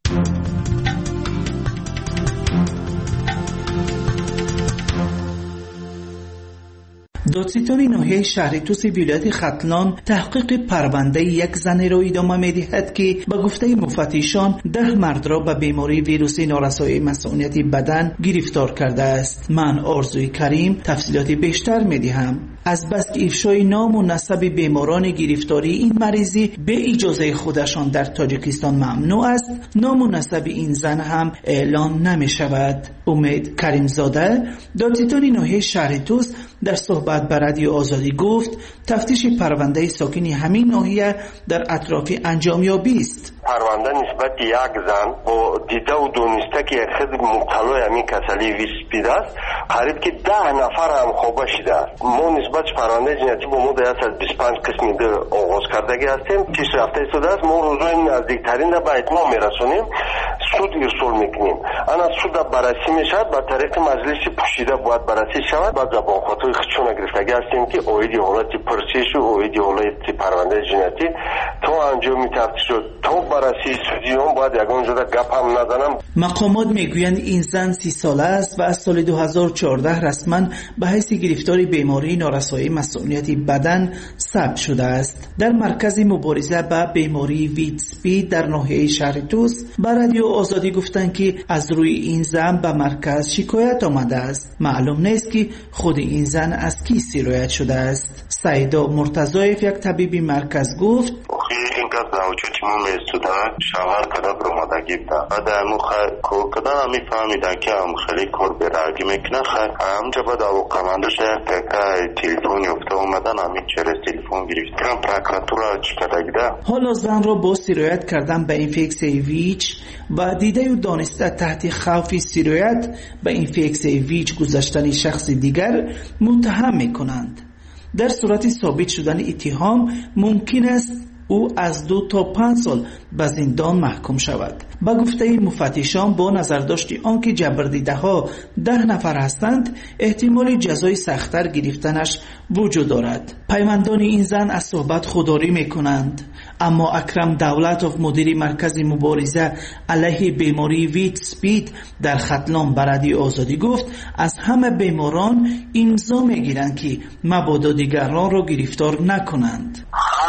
Speaker 7: دادستان ناحیه شهر توس ولایت ختلان تحقیق پرونده یک زن را ادامه می‌دهد که به گفته مفتشان ده مرد را به بیماری ویروس نارسایی مسئولیت بدن گرفتار کرده است. من آرزوی کریم تفصیلات بیشتر می‌دهم. از بس که افشای نام و نسب بیماران گرفتاری این مریضی به اجازه خودشان در تاجیکستان ممنوع است، نام و نسب این زن هم اعلان نمی شود. امید کریم زاده دادستان ناحیه شهر توس در صحبت به رادیو آزادی گفت تفتیش پرونده ساکنی همین ناحیه در اطراف انجامیابی است.
Speaker 19: پرونده نسبت یک زن با دیده و دونسته که خود مبتلای همین کسلی ویسپید است، قریب که ده نفر هم خوابه شده است. ما نسبت پرونده جنایتی با ما در از بیست و پنج قسم ده آغاز کردگی هستیم. پیش رفته شده است. ما روزهای نزدیکترین را به اتمام میرسونیم، سود ارسال میکنیم. انا سود بررسی میشد، به طریق مجلس پوشیده باید بررسی شود. بعد زبان خاطر خودشون گرفتگی هستیم که اویدی حالت پرسش و اویدی حالت پرونده جنایتی تا انجام تفتیش شد، تا بررسی سودیون باید یگان جدا گپ هم نزنم.
Speaker 7: مقامات میگویند این زن سی ساله است و از سال دو هزار و چهارده رسما به حیث گرفتار بیماری نارسایی مسئولیت بدن ثبت شده است. در مرکز مبارزه با بیماری ویتسپی در ناحیه شهر توس به رادیو آزادی گفتند که از روی این زن به مرکز شکایت آمده است. معلوم نیست که خود این زن از کی سرایت شده است. سعیدا مرتضایف یک طبیب مرکز گفت
Speaker 19: این کار زوجه ما میستودن شوهر کده برمادگی بودن و در امو کور کدن همی فهمیدن که هم خیلی کور برگی میکنن خیلی همجا با دو قمندش تکه تلیفونی افته اومدن همی چرس تلیفون گرفت کرم پرکراتورا چی کده گده.
Speaker 7: حالا زن را با سرایت کردن به اینفکسیون ویچ و دیده و دانسته تحت خوف سرایت به اینفکسیون ویچ گذاشتن شخص دیگر متهم میکنند. در صورت ثابت شدن اتهام ممکن است او از دو تا پنج سال به زندان محکوم شود. با گفته مفتشان با نظرداشت آنکه جبردیده ها ده نفر هستند، احتمال جزای سخت‌تر گرفتنش وجود دارد. پیوندان این زن از صحبت خودداری میکنند، اما اکرم دولتوف مدیر مرکز مبارزه علیه بیماری ویتسپید در ختلان به رادیو آزادی گفت از همه بیماران امضا میگیرند که مبادا دیگران را گرفتار نکنند.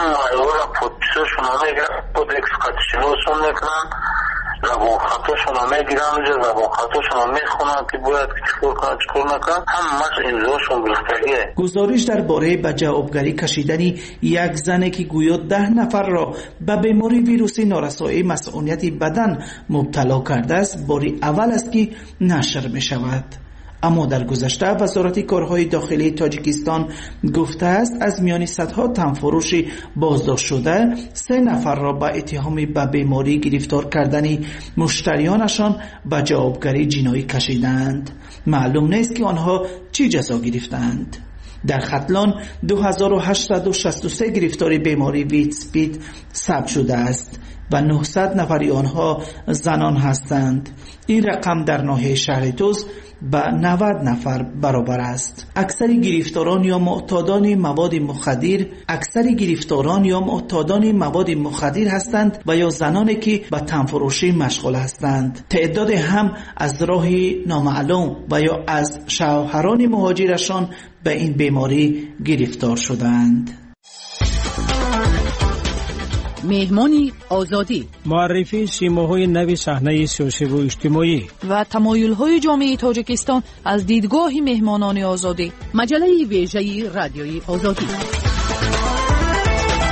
Speaker 10: подписываешь, она играет под экскативностью некран, زبان خطاشون هم میگیرن و زبان خطاشون هم میخونن که باید چکور کنن چکور نکن، همش امضاشون گرفتگیه.
Speaker 7: گزارش درباره به جوابگری کشیدن یک زنی که گویا ده نفر را به بیماری ویروس نارسایی مسئولیت بدن مبتلا کرده است باری اول است که نشر می شود. اما در گذشته وزارت کارهای داخلی تاجیکستان گفته است از میان صدها تنفروش بازداشت شده سه نفر را به اتهام به بیماری گرفتار کردن مشتریانشان به جوابگری جنایی کشیدند. معلوم نیست که آنها چی جزا گرفتند. در ختلان دو هزار و هشتصد و شصت و سه گرفتاری بیماری ویتسپید ثبت شده است و نهصد نفری آنها زنان هستند. این رقم در ناحیه شهر توس به نود نفر برابر است. اکثر گرفتاران یا معتادان مواد مخدر اکثر گرفتاران یا معتادان مواد مخدر هستند و یا زنانی که به تنفروشی مشغول هستند. تعداد هم از راه نامعلوم و یا از شوهران مهاجرشان به این بیماری گرفتار شدند.
Speaker 13: مهمانی آزادی،
Speaker 3: معرفی شیماهای نوی صحنه سیاسی و اجتماعی
Speaker 13: و تمایل‌های جامعه تاجیکستان از دیدگاه مهمانان آزادی. مجله ویژه رادیوی آزادی.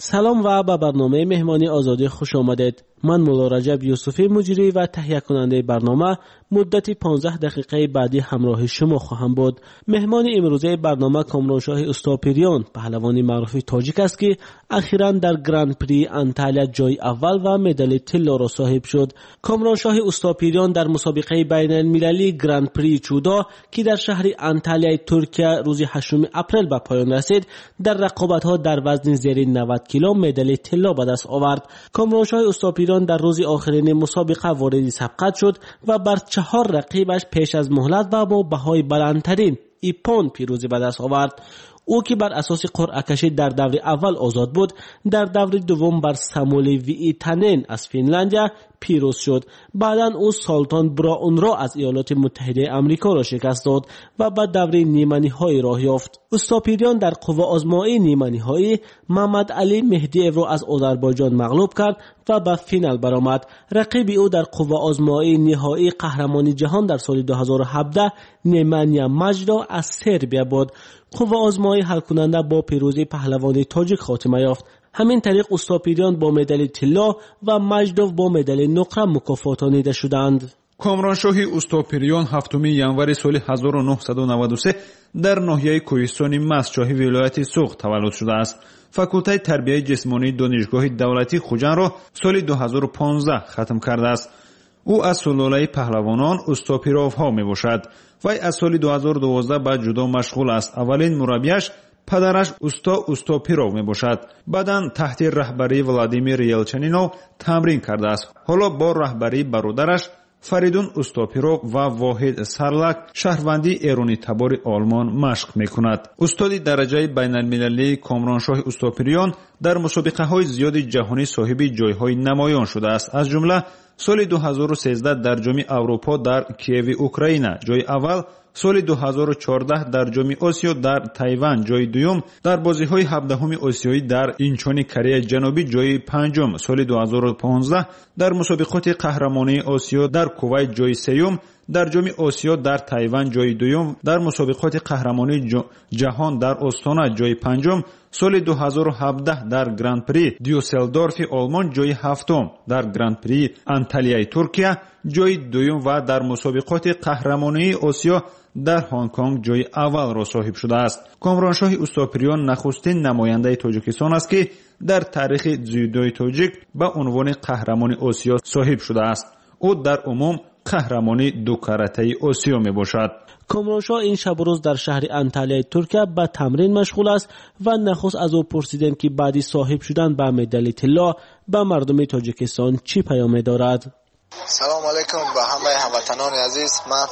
Speaker 20: سلام و به برنامه مهمانی آزادی خوش آمدید. من مولا رجب یوسفی مجری و تهیه کننده برنامه مدت پانزده دقیقه بعدی همراه شما خواهم بود. مهمان امروزه برنامه کامرانشاه استاپریان پهلوان معروف تاجیک است که اخیراً در گراند پری انتالیا جای اول و مدال طلا را صاحب شد. کامرانشاه استاپریان در مسابقه بین المللی گراند پری چودا که در شهر انتالیا ترکیه روز هشتم اپریل به پایان رسید، در رقابت‌ها در وزن زیر نود کیلو مدال طلا به دست آورد. کامرانشاه استاپریان در روز آخرین مسابقه وارد سبقت شد و بر چهار رقیبش پیش از مهلت و با بهای بلندترین ایپون پیروزی به دست آورد. او که بر اساس قرعه کشی در دور اول آزاد بود، در دور دوم بر ساموئل ویتانن از فنلندیا پیروز شد. بعداً او سالتان براون را از ایالات متحده آمریکا را شکست داد و به دور نیمه نهایی راه یافت. استاپریان در قوه آزمایی نیمه نهایی محمد علی مهدیف را از آذربایجان مغلوب کرد و به فینال برآمد. رقیب او در قوه آزمایی نهایی قهرمانی جهان در سال دو هزار و هفده نیمانیا مجدا از سربیا بود. قوه آزمایی حل کننده با پیروزی پهلوان تاجیک خاتمه یافت. همین طریق استاپریان با مدال طلا و مجدوف با مدال نقره مکافاتانیده شدند.
Speaker 21: کامرانشاهی استاپریان هفتم январи سال هزار و نهصد و نود و سه در ناحیه کوهستان مسچاهی ولایت سوغ تولد شده است. فاکولته تربیت جسمانی دانشگاه دولتی خوجند را سال دو هزار و پانزده ختم کرده است. او از سلاله پهلوانان استاپیروف ها می باشد. وی از سال دو هزار و دوازده به جودو مشغول است. اولین مربیش پدرش استا استاپیروف می باشد. بعداً تحت رهبری ولادیمیر یلچنینوف تمرین کرده است. حالا با رهبری برادرش فریدون استاپیروف و واحد سرلک شهروندی ایرانی تبار آلمان مشق می کند. استاد درجه بین المللی کامرانشاه استاپریان در مسابقه های زیاد جهانی صاحب جایهای نمایان شده است. از جمله سال دو هزار و سیزده در جام اروپا در کیف اوکراین جای اول، سال دو هزار و چهارده در جام آسیا در تایوان جای دوم، در بازی‌های هفدهم آسیایی در اینچون کره جنوبی جای پنجم، سال دو هزار و پانزده در مسابقات قهرمانی آسیا در کویت جای سوم، در جام آسیا در تایوان جای دوم، در مسابقات قهرمانی جهان در استانا جای پنجم، سال دو هزار و هفده در گراند پری دیوسلدورف آلمان جای هفتم، در گراند پری انتالیا ترکیه جای دوم و در مسابقات قهرمانی آسیا در هنگ کنگ جای اول را صاحب شده است. کامرانشاه استاپریان نخستین نماینده تاجیکستان است که در تاریخ جودوی تاجیک به عنوان قهرمان آسیا صاحب شده است. او در عموم قهرمانی دو کاراته آسیا می باشد.
Speaker 20: کامرانشاه این شب روز در شهر انتالیا ترکیه به تمرین مشغول است و نخست از او پرسیدند که بعدی صاحب شدن به مدال طلا به مردم تاجیکستان چی پیام دارد.
Speaker 22: سلام علیکم به همه هموطنان عزیز. من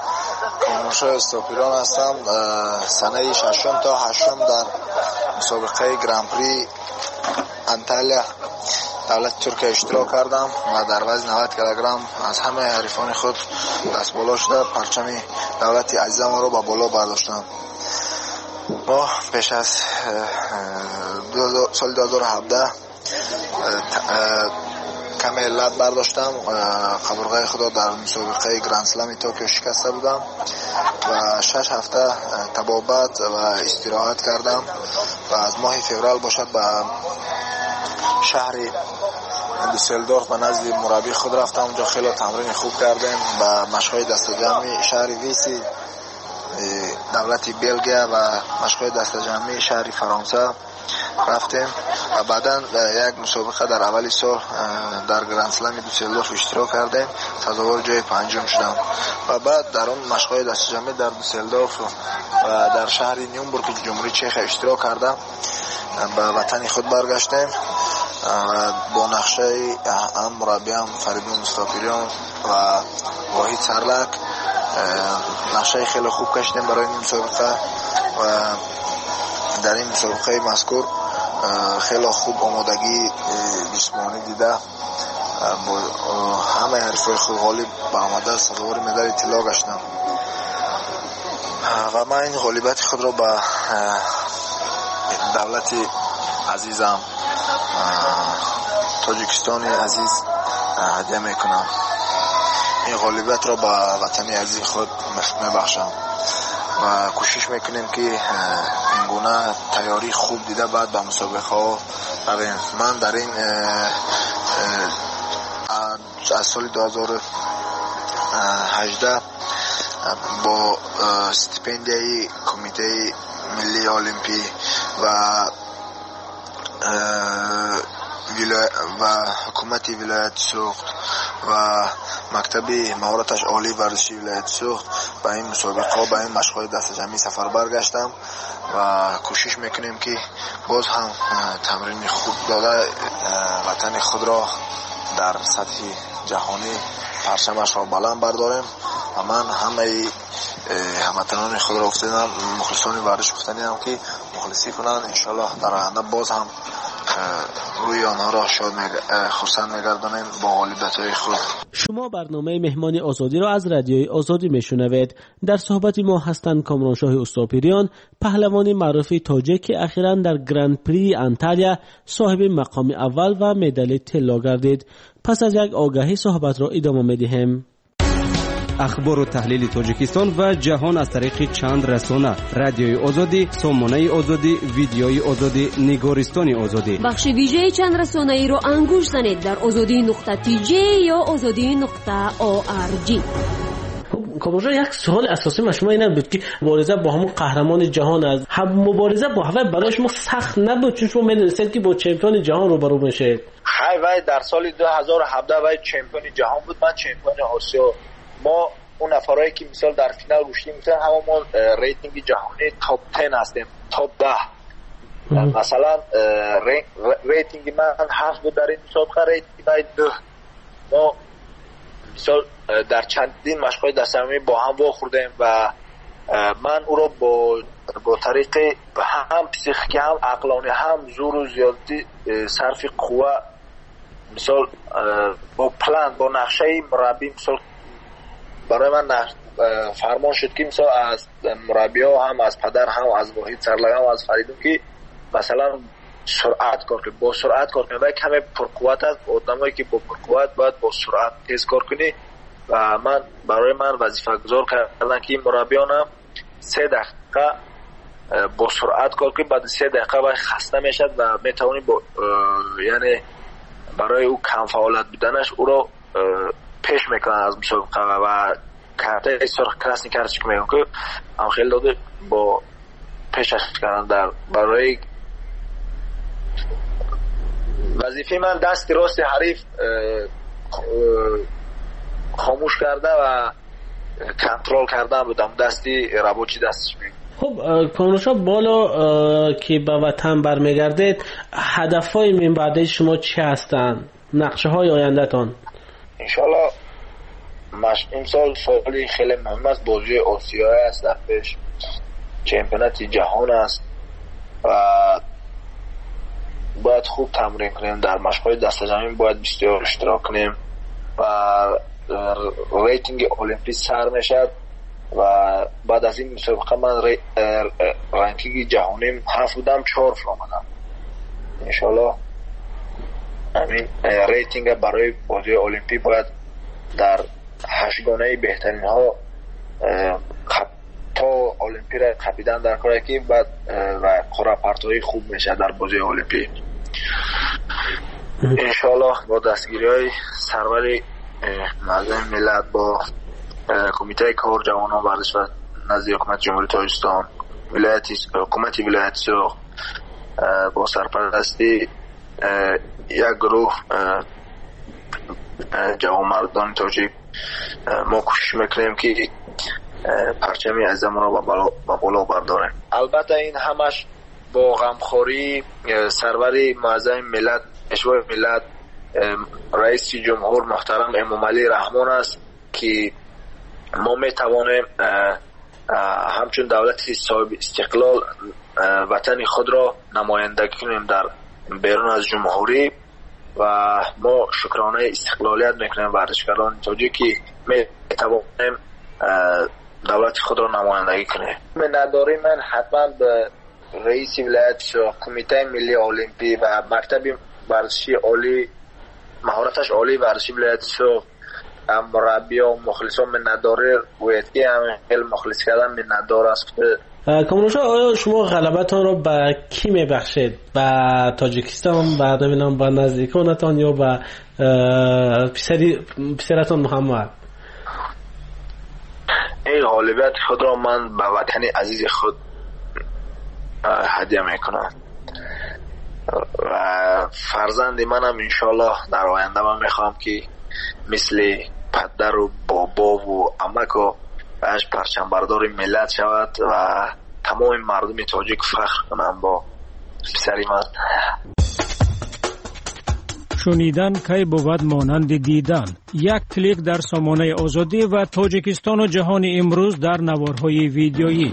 Speaker 22: کامرانشاه استاپریان هستم. سنه ششم تا هشتم در مسابقه گراند پری انتالیا دولت ترکیه اشتراک کردم و در وزن نود کیلوگرم از همه حریفان خود دست بالا شده پرچم دولت عزیزم رو با بالا برداشتم. ما پیش از سال دو هزار و هفده کمی علت برداشتم. قبرغه خدا در مسابقه گراند اسلم توکیو شکسته بودم و شش هفته تبابت و استراحت کردم و از ماه فوریه باشد به شهر دیوسلدورف به نزد مربی خود رفتم. اونجا خیلی تمرین خوب کردیم. به مشق‌های دست جمعی شهر ویسی دولت بلژیک و مشق‌های دست جمعی شهر فرانسه رفتیم و بعداً یک مسابقه در اولی سال در گراند اسلم دیوسلدورف اشتراک کردیم. سزاوار جای پنجم شدم و بعد در اون مشق‌های دست جمعی در دیوسلدورف و در شهر نیومبورگ جمهوری چک اشتراک کردم. به وطن خود برگشتیم با نقشه هم مربیم فریدون استاپریان و واحد سرلک نقشه خیلی خوب کشیدیم برای این مسابقه و در این مسابقه مذکور خیلی خوب آمادگی جسمانی دیده با همه حریفای خود غالب به آمده سزاوار مدال طلا گشتم و من این غالبیت خود را به دولت عزیزم تاجیکستان عزیز هدیه میکنم. این غالبیت را به وطن عزیز خود میبخشم و کوشش میکنیم که این گونه تیاری خوب دیده بعد به مسابقه ها رویم. من در این از سال دو هزار و هجده با استیپندیای کمیته ملی المپی و و حکومت ولایت سوخت و مکتب مهارتش عالی ورزشی ولایت سوخت به این مسابقه به این مشق‌های دست جمعی سفر برگشتم و کوشش میکنیم که باز هم تمرین خوب داده وطن خود را در سطح جهانی پرچمش را بلند برداریم و من همه هموطنان خود را افتادم مخلصان ورزش گفتنیم که مخلصی کنند. انشالله در آینده باز هم روی آنها را شاد خرسند می‌گردانیم با غالبیت‌های خود.
Speaker 20: شما برنامه مهمان آزادی را از رادیوی آزادی میشنوید. در صحبت ما هستند کامرانشاه استاپریان، پهلوان معروف تاجیک که اخیراً در گرند پری انتالیا صاحب مقام اول و مدال طلا گردید. پس از یک آگهی صحبت را ادامه می‌دهیم.
Speaker 3: اخبار و تحلیل تاجیکستان و جهان از طریق چند رسانه: رادیوی آزادی، سامانه آزادی، ویدیوی آزادی، نگارستان آزادی.
Speaker 1: بخش ویژه چند رسانه ای را انگوش زنید در آزادی نقطه تی جی یا آزادی نقطه او آر جی.
Speaker 20: کامرانشاه، یک سوال اساسی من شما این بود که مبارزه با همون قهرمان جهان است. هم مبارزه با هوا برای شما سخت نبود چون شما می‌دونید که با چمپیون جهان روبرو میشه؟
Speaker 4: های وای در سال دو هزار و هفده وای چمپیون جهان بود، من چمپیون آسیا. ما اون نفرایی که مثال در فینال رشدی میتونن همه ما ریتینگ جهانی تاپ ده هستیم، تاپ ده. مثلا ریتینگ من هفت بود در این مسابقه، ریتینگ من دو. ما مثال در چندین مشق‌های دست‌جمعی با هم واخوردیم و من او را با با طریق هم پسیخیکی هم عقلانی هم زور و زیادتی صرف قوه مثال با پلان با نقشه مربی مثال برای من فرمان شد که مثلا از مربی ها هم از پدر هم از واحد سرلگ هم از فریدون که مثلا سرعت کار کنی، با سرعت کار کنی و کمی پرقوت است. آدمایی که با پرقوت باید با سرعت تیز کار کنی و من برای من وظیفه گذار کردن که مربیانم سه دقیقه با سرعت کار کنی، بعد سه دقیقه باید خسته میشد و میتونی با یعنی برای او کم فعالیت بودنش او رو پیش میکنن از مسابقه و کارت سرخ کراسنی کارتش که میگن که هم خیلی داده با پیشش کردن در برای وظیفه من دست راست حریف خاموش کرده و کنترل کرده بودم، دستی ربوچی دستش میگن.
Speaker 20: خب کامرانشاه، بالا که به وطن برمیگردید هدفهای من بعد شما چی هستند؟ نقشه های آینده تان؟
Speaker 4: انشالله مش امسال سالی خیلی مهم است، بازی آسیایی است، در پیش چمپیونات جهان است و باید خوب تمرین کنیم، در مشق‌های دست جمعی باید بسیار اشتراک کنیم و ریتینگ المپی سر میشد و بعد از این مسابقه من ری... رنکینگ جهانی هفت بودم چهار آمدم. انشالله همین ریتینگ برای بازی المپی باید در هشتگانه بهترین ها تا المپی را خپیدن در کاری که بعد و قرعه پرتایی خوب میشه در بازی المپی. انشالله با دستگیری های سرور معظم ملت با کمیته کار جوانان ورزش و نزد حکومت جمهوری تاجیکستان، ولایت حکومت ولایت سوخت با سرپرستی یک گروه جوانمردان تاجیک ما کوشش میکنیم که پرچمی عزیزمون رو با بالا برداریم. البته این همش با غمخوری سرور معظم ملت اشوای ملت رئیس جمهور محترم امام علی رحمان است که ما میتوانیم همچون دولت صاحب استقلال وطن خود را نمایندگی کنیم در بیرون از جمهوری و ما شکرانه استقلالیت میکنیم ورزشکاران تاجیکی میتوانیم دولت خود را نمایندگی کنیم. من نداری من حتما به رئیس ولایت کمیته ملی المپی و مکتب ورزشی عالی مهارتش عالی ورزشی ولایت سو مربی و مخلصان من نداره ویدگی هم خیلی مخلص کردن من نداره است
Speaker 20: کامرانشاه، آیا شما غلبتان را به کی میبخشید؟ به تاجیکستان، به نمیدونم به نزدیکانتان یا به پسری پسرتان محمد؟
Speaker 4: این غالبیت خود را من به وطن عزیز خود هدیه میکنم و فرزند منم انشالله در آینده من میخوام که مثل پدر و بابا و عمک و بهش پرچم بردار ملت شود و تمام مردم تاجیک فخر کنم با پسری من.
Speaker 2: شنیدن کی بود مانند دیدن. یک کلیک در سامانه آزادی و تاجیکستان و جهان امروز در نوارهای ویدیویی.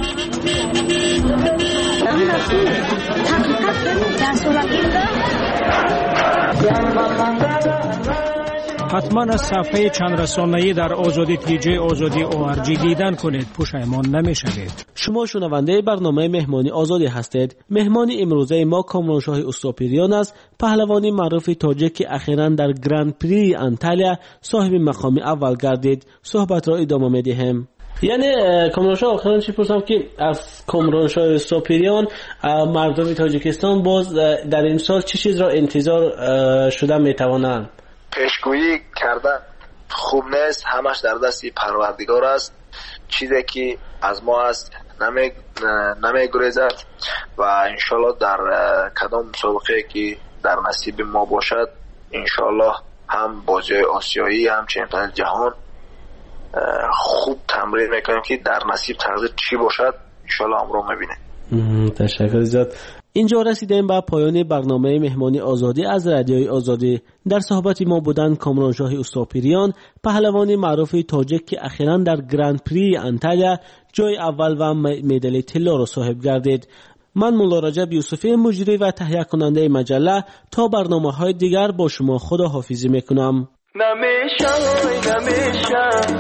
Speaker 2: حتما از صفحه چند رسانه‌ای در آزادی تی جی آزادی او آر جی دیدن کنید، پشیمان نمی‌شوید.
Speaker 20: شما شنونده برنامه مهمانی آزادی هستید. مهمانی امروزه ما کامرانشاه استوپیریان است، پهلوانی معروف تاجیک که اخیراً در گرند پری انتالیا صاحب مقام اول گردید. صحبت را ادامه می‌دهیم. یعنی کامرانشاه، آخران چی پرسم که از کامرانشاه استوپیریان مردم تاجیکستان باز در این سال چه چیز را انتظار شده می‌توانند؟
Speaker 4: پیشگویی کردن خوب نیست، همش در دست پروردگار است. چیزی که از ما است نمی نمیگریزد و انشالله در کدام مسابقه که در نصیب ما باشد انشالله هم بازی آسیایی هم چمپیونات جهان خوب تمرین میکنیم که در نصیب تقدیر چی باشد انشالله هم رو میبینه.
Speaker 20: تشکر زیاد. اینجا رسیدیم به پایان برنامه مهمانی آزادی از رادیوی آزادی. در صحبت ما بودند کامرانشاه استوپیریان، پهلوانی معروف تاجیک که اخیراً در گرند پری انتالیا جای اول و مدال طلا را صاحب گردید. من مولا رجب یوسفی، مجری و تهیه کننده مجله، تا برنامه‌های دیگر با شما خداحافظی میکنم. نمیشه نمیشه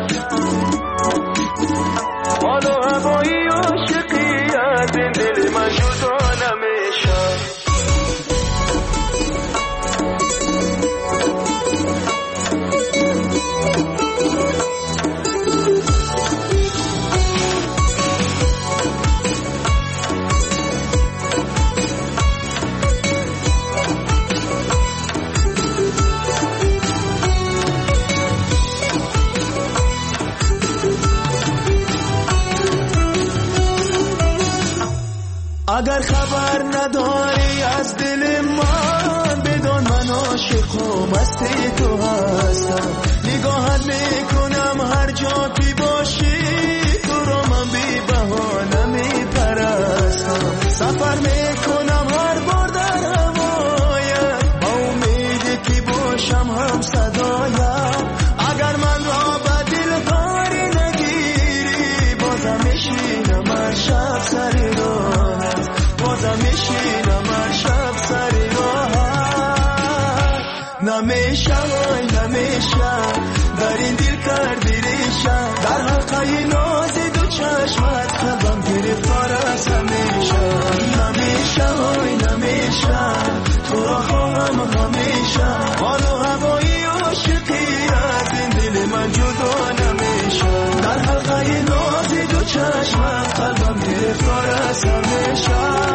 Speaker 20: حالا هوایی عاشقیت دل من جدا نمیشه. اگر خبر نداری از دل من، بدون من عاشق و مست تو هستم. نگاهت میکنم هر جا که باشی، تو را من بی بهانه میپرستم. سفر میکنم هر بار در هوایت، با امید که باشم هم صدایت. اگر من را به دل کاری نگیری، بازم میشینم هر شب سر راهت، بازم میشینم هر شب سر راهت. نمیشه وای نمیشه در این دل کردی ریشه، در حلقه ناز دو چشمت قلبم گرفتار است همیشه. نمیشه وای نمیشه تو را خواهم همیشه، حال و هوایی عاشقی از این دل من جدا نمیشه. در حلقه ناز دو چشمت قلبم گرفتار است همیشه.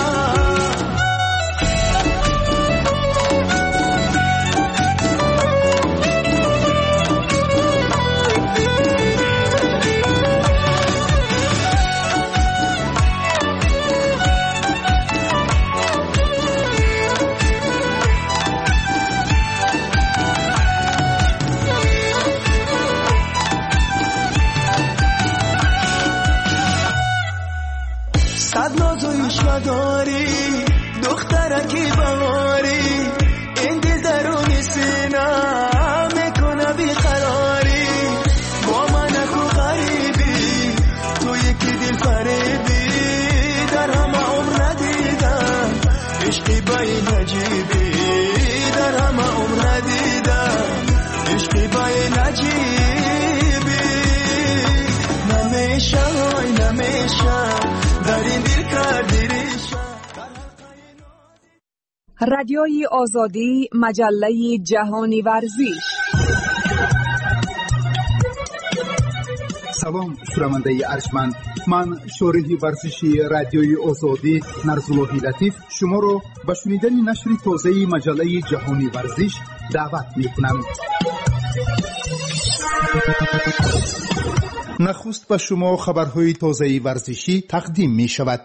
Speaker 20: داری دخترکی بهاری، این دل درونی سینه میکنه بیقراری. با من اکو غریبی تو یکی دل فریبی، در همه عمر ندیدم عشقی باین عجیبی. در همه عمر ندیدم عشقی باین عجیبی. نمیشه وای نمیشه در این دل کردی.
Speaker 13: رادیوی آزادی، مجله جهانی ورزش.
Speaker 5: салом шунавандаи арҷманд, ман шориҳи варзиши радиои озодӣ Нарзуллоҳи Латиф шуморо ба шунидани нашри тозаи маҷаллаи ҷаҳонӣ варзиш даъват мекунам. нахуст ба шумо хабарҳои тозаи варзишӣ тақдим мешавад.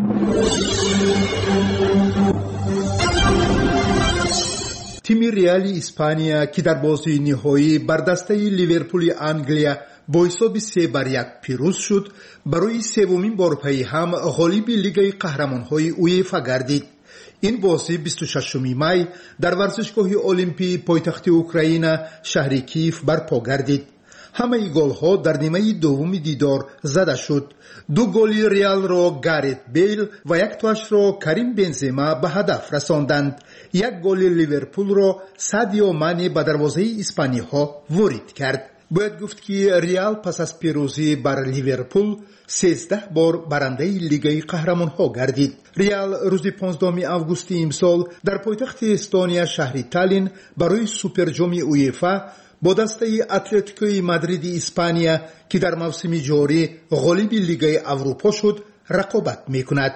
Speaker 5: тими реали испания ки дар бозии ниҳоӣ бар дастаи ливерпули англия бо ҳисоби се бар як пирӯз шуд, барои севумин бор пайи ҳам ғолиби лигаи қаҳрамонҳои уефа гардид. ин бозӣ бисту шашуми май дар варзишгоҳи олимпии пойтахти Украина шаҳри Киев барпо гардид. ҳамаи голҳо дар нимаи дуввуми дидор зада шуд. ду голи реалро Гарет Бейл ва яктоашро Карим Бензема ба ҳадаф расонданд. як голи ливерпулро Садио Мане ба дарвозаи испаниҳо ворид кард. бояд гуфт ки реал пас аз пирӯзӣ бар ливерпул сездаҳ бор барандаи лигаи қаҳрамонҳо гардид. реал рӯзи понздаҳуми августи имсол дар пойтахти Эстония шаҳри Таллин барои суперҷоми уефа бо дастаи Атлетикои Мадриди Испания ки дар мавсими ҷорӣ ғолиби лигаи Аврупо шуд, рақобат мекунад.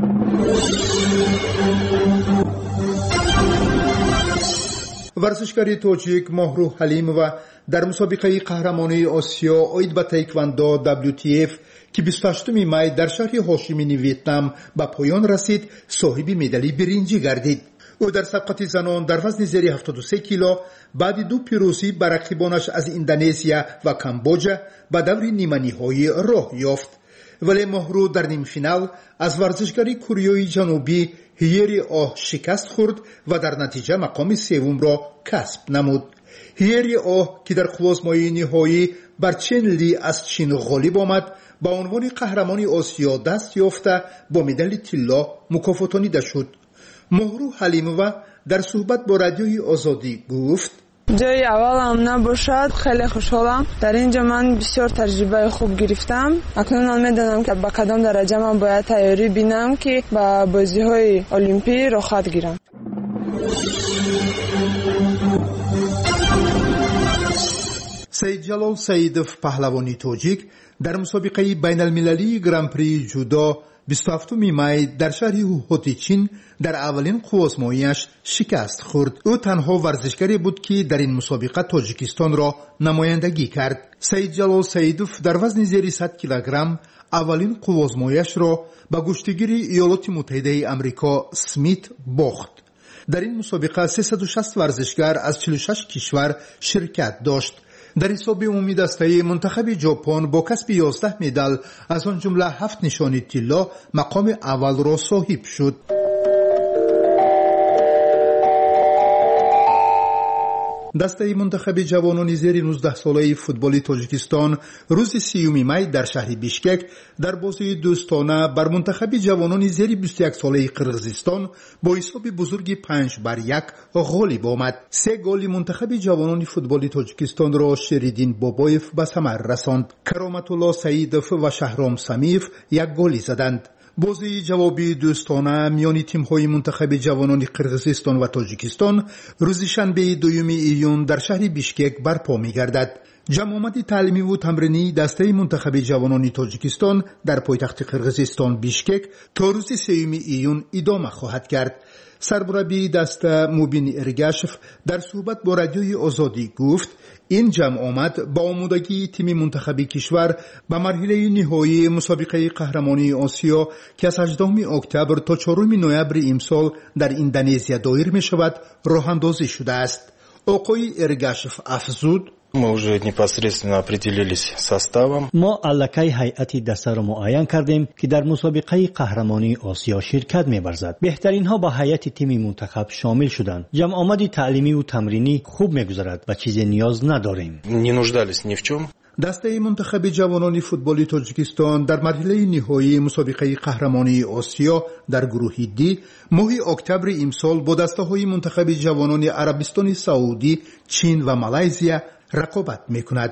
Speaker 5: варзишгари тоҷик Моҳрӯ Ҳалимова дар мусобиқаи қаҳрамонии Осиё оид ба таеквондо дабл ю ти эф ки бисту ҳаштуми май дар шаҳри ҳошимини Вьетнам ба поён расид, соҳиби медали биринҷӣ гардид. ӯ дар сабқати занон дар вазни зери ҳафтоду се кило баъди ду пирӯзӣ ба рақибонаш аз Индонезия ва Камбоҷа ба даври ниманиҳоӣ роҳ ёфт. вале Моҳрӯ дар нимфинал аз варзишгари Кӯреёи Ҷанубӣ Ҳиери Оҳ шикаст хӯрд ва дар натиҷа мақоми севумро касб намуд. Ҳиери Оҳ ки дар қувозмоии ниҳоӣ бар Чен Ли аз Чин ғолиб омад, ба унвони қаҳрамони Осиё даст ёфта бо медали тилло мукофотонида шуд. Моҳрӯ Ҳалимова дар суҳбат бо радиои Озодӣ гуфт:
Speaker 6: ҷои аввалам набошад, хеле хушҳолам. Дар ин ҷо ман бисёр таҷрибаи хуб гирифтам. Акнун ман медонам ки ба кадом дараҷа ман бояд тайёрӣ бинам ки ба бозиҳои олимпӣ рохат гирам.
Speaker 5: Саидҷалол Саидов, паҳлавони тоҷик, дар мусобиқаи байналмилалии гран-прии ҷудо бисту ҳафтуми май дар шаҳри Ҳотичин дар аввалин қувозмоияш шикаст хӯрд. ӯ танҳо варзишгаре буд ки дар ин мусобиқа Тоҷикистонро намояндагӣ кард. Саидҷалол Саидов дар вазни зери сад килограмм аввалин қувозмоияшро ба гӯштигири Иёлоти Муттаҳидаи Амрико Смит бохт. дар ин мусобиқа сесаду шаст варзишгар аз чилу шаш кишвар ширкат дошт. дар ҳисоби умуми дастаи мунтахаби ҷопон бо касби ёздаҳ медал, аз он ҷумла ҳафт нишони тилло мақоми аввалро соҳиб шуд. дастаи мунтахаби ҷавонони зери нуздаҳсолаи футболи Тоҷикистон рӯзи сиюми май дар шаҳри Бишкек дар бозии дӯстона бар мунтахаби ҷавонони зери бисту яксолаи Қирғизистон бо ҳисоби бузурги панҷ бар як ғолиб омад. се голи мунтахаби ҷавонони футболи Тоҷикистонро Шеридин Бобоев ба самар расонд. Кароматулло Саидов ва Шаҳром Самиев як голи заданд. бозии ҷавобии дӯстона миёни тимҳои мунтахаби ҷавонони Қирғизистон ва Тоҷикистон рӯзи шанбеи дуюми июн дар шаҳри Бишкек барпо мегардад. ҷамъомади таълимиву тамринии дастаи мунтахаби ҷавонони Тоҷикистон дар пойтахти Қирғизистон Бишкек то рӯзи сеюми июн идома хоҳад кард. сармураббии даста Мубин Эргашев дар суҳбат бо радиои Озодӣ гуфт: ин ҷамъомад ба омодагии тими мунтахаби кишвар ба марҳилаи ниҳоии мусобиқаи қаҳрамонии Осиё ки аз ҳаждаҳуми октябр то чоруми ноябри имсол дар Индонезия доир мешавад, роҳандозӣ шудааст. оқои Эргашев афзуд:
Speaker 23: Мы уже непосредственно определились составом.
Speaker 24: мо аллакай ҳайати дастаро муайян кардем ки дар мусобиқаи қаҳрамонии Осиё ширкат мебарзад. беҳтаринҳо ба ҳайати тими мунтахаб шомил шуданд. ҷамъомади таълимиву тамринӣ хуб мегузарад ва чизе ниёз надорем.
Speaker 23: Не нуждались ни в чём.
Speaker 5: дастаи мунтахаби ҷавонони футболи Тоҷикистон дар марҳилаи ниҳоии мусобиқаи қаҳрамонии Осиё дар гурӯҳи Д моҳи октябри имсол бо дастаҳои мунтахаби ҷавонони Арабистони Саудӣ, Чин ва Малайзия рақобат мекунад.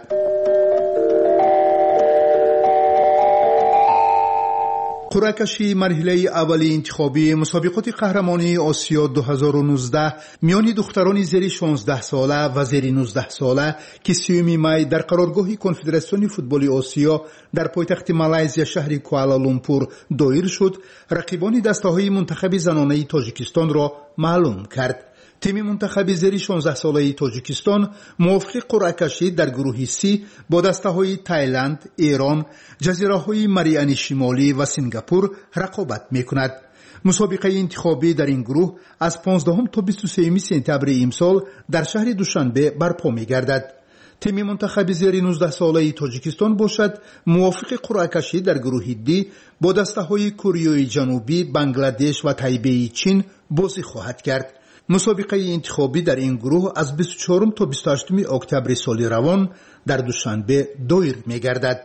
Speaker 5: قرعه‌کشی مرحله اولی انتخابی مسابقات قهرمانی آسیا دو هزار و نوزده میان دختران زیر شانزده ساله و زیر نوزده ساله که سیوم می در قرارگاه کنفدراسیون فوتبال آسیا در پایتخت مالایزیا شهر کوالالامپور دایر شد، رقیبان دسته‌های منتخب زنانه تاجیکستان را معلوم کرد. تیم منتخب زیر شانزده ساله تاجیکستان موافق قرعه‌کشی در گروه سی با دسته‌های تایلند، ایران، جزیره‌های مریانی شمالی و سنگاپور رقابت می‌کند. مسابقه انتخابی در این گروه از پانزدهم تا بیست و سوم سپتامبر امسال در شهر دوشنبه برپا می‌گردد. تیم منتخب زیر نوزده ساله تاجیکستان باشد موافق قرعه‌کشی در گروه دی با دسته‌های کره جنوبی، بنگلادش و تایپی چین بازی خواهد کرد. مسابقه انتخابی در این گروه از بیست و چهارم تا بیست و هشتم اکتبر سال روان در دوشنبه دایر می‌گردد.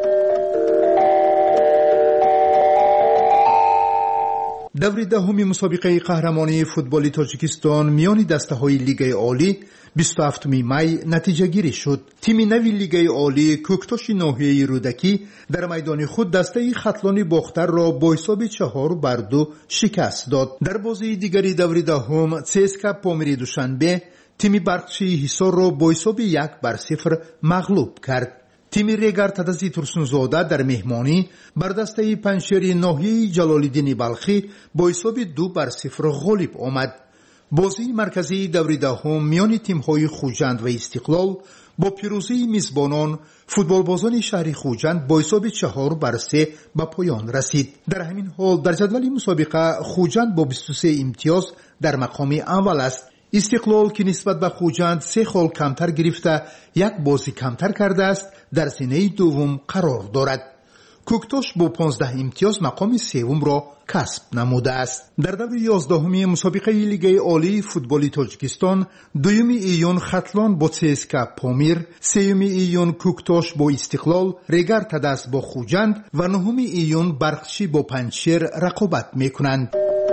Speaker 5: دور دهم مسابقه قهرمانی فوتبال تاجیکستان میان دسته‌های لیگ عالی بیست و هفتم می نتیجه گیری شد. تیم نوی لیگ عالی کوکتاش ناحیه رودکی در میدان خود دسته خطلان باختر را با حساب چهار بر دو شکست داد. در بازی دیگری دور دهم سیسکا پامیری دوشنبه تیم برقچی حصار را با حساب یک بر صفر مغلوب کرد. تیم ریگر تدزی ترسونزاده در مهمانی بر دسته پنشیر ناحیه جلالالدین بلخی با حساب دو بر صفر غالب آمد. بازی مرکزی دور دهم میان تیم‌های خوجند و استقلال با پیروزی میزبانان فوتبالبازان شهر خوجند با حساب چهار بر سه به پایان رسید. در همین حال در جدول مسابقه خوجند با بیست و سه امتیاز در مقام اول است. استقلال که نسبت به خوجند سه خال کمتر گرفته یک بازی کمتر کرده است در زینه دوم قرار دارد. کوکتاش با پانزده امتیاز مقام سوم را کسب نموده است. در دور یازدهم مسابقه لیگ عالی فوتبال تاجیکستان دوم ایون خطلان با سیسکا پامیر، سوم ایون کوکتاش با استقلال، ریگر تدس با خوجند و نهم ایون برقچی با پنجشیر رقابت میکنند.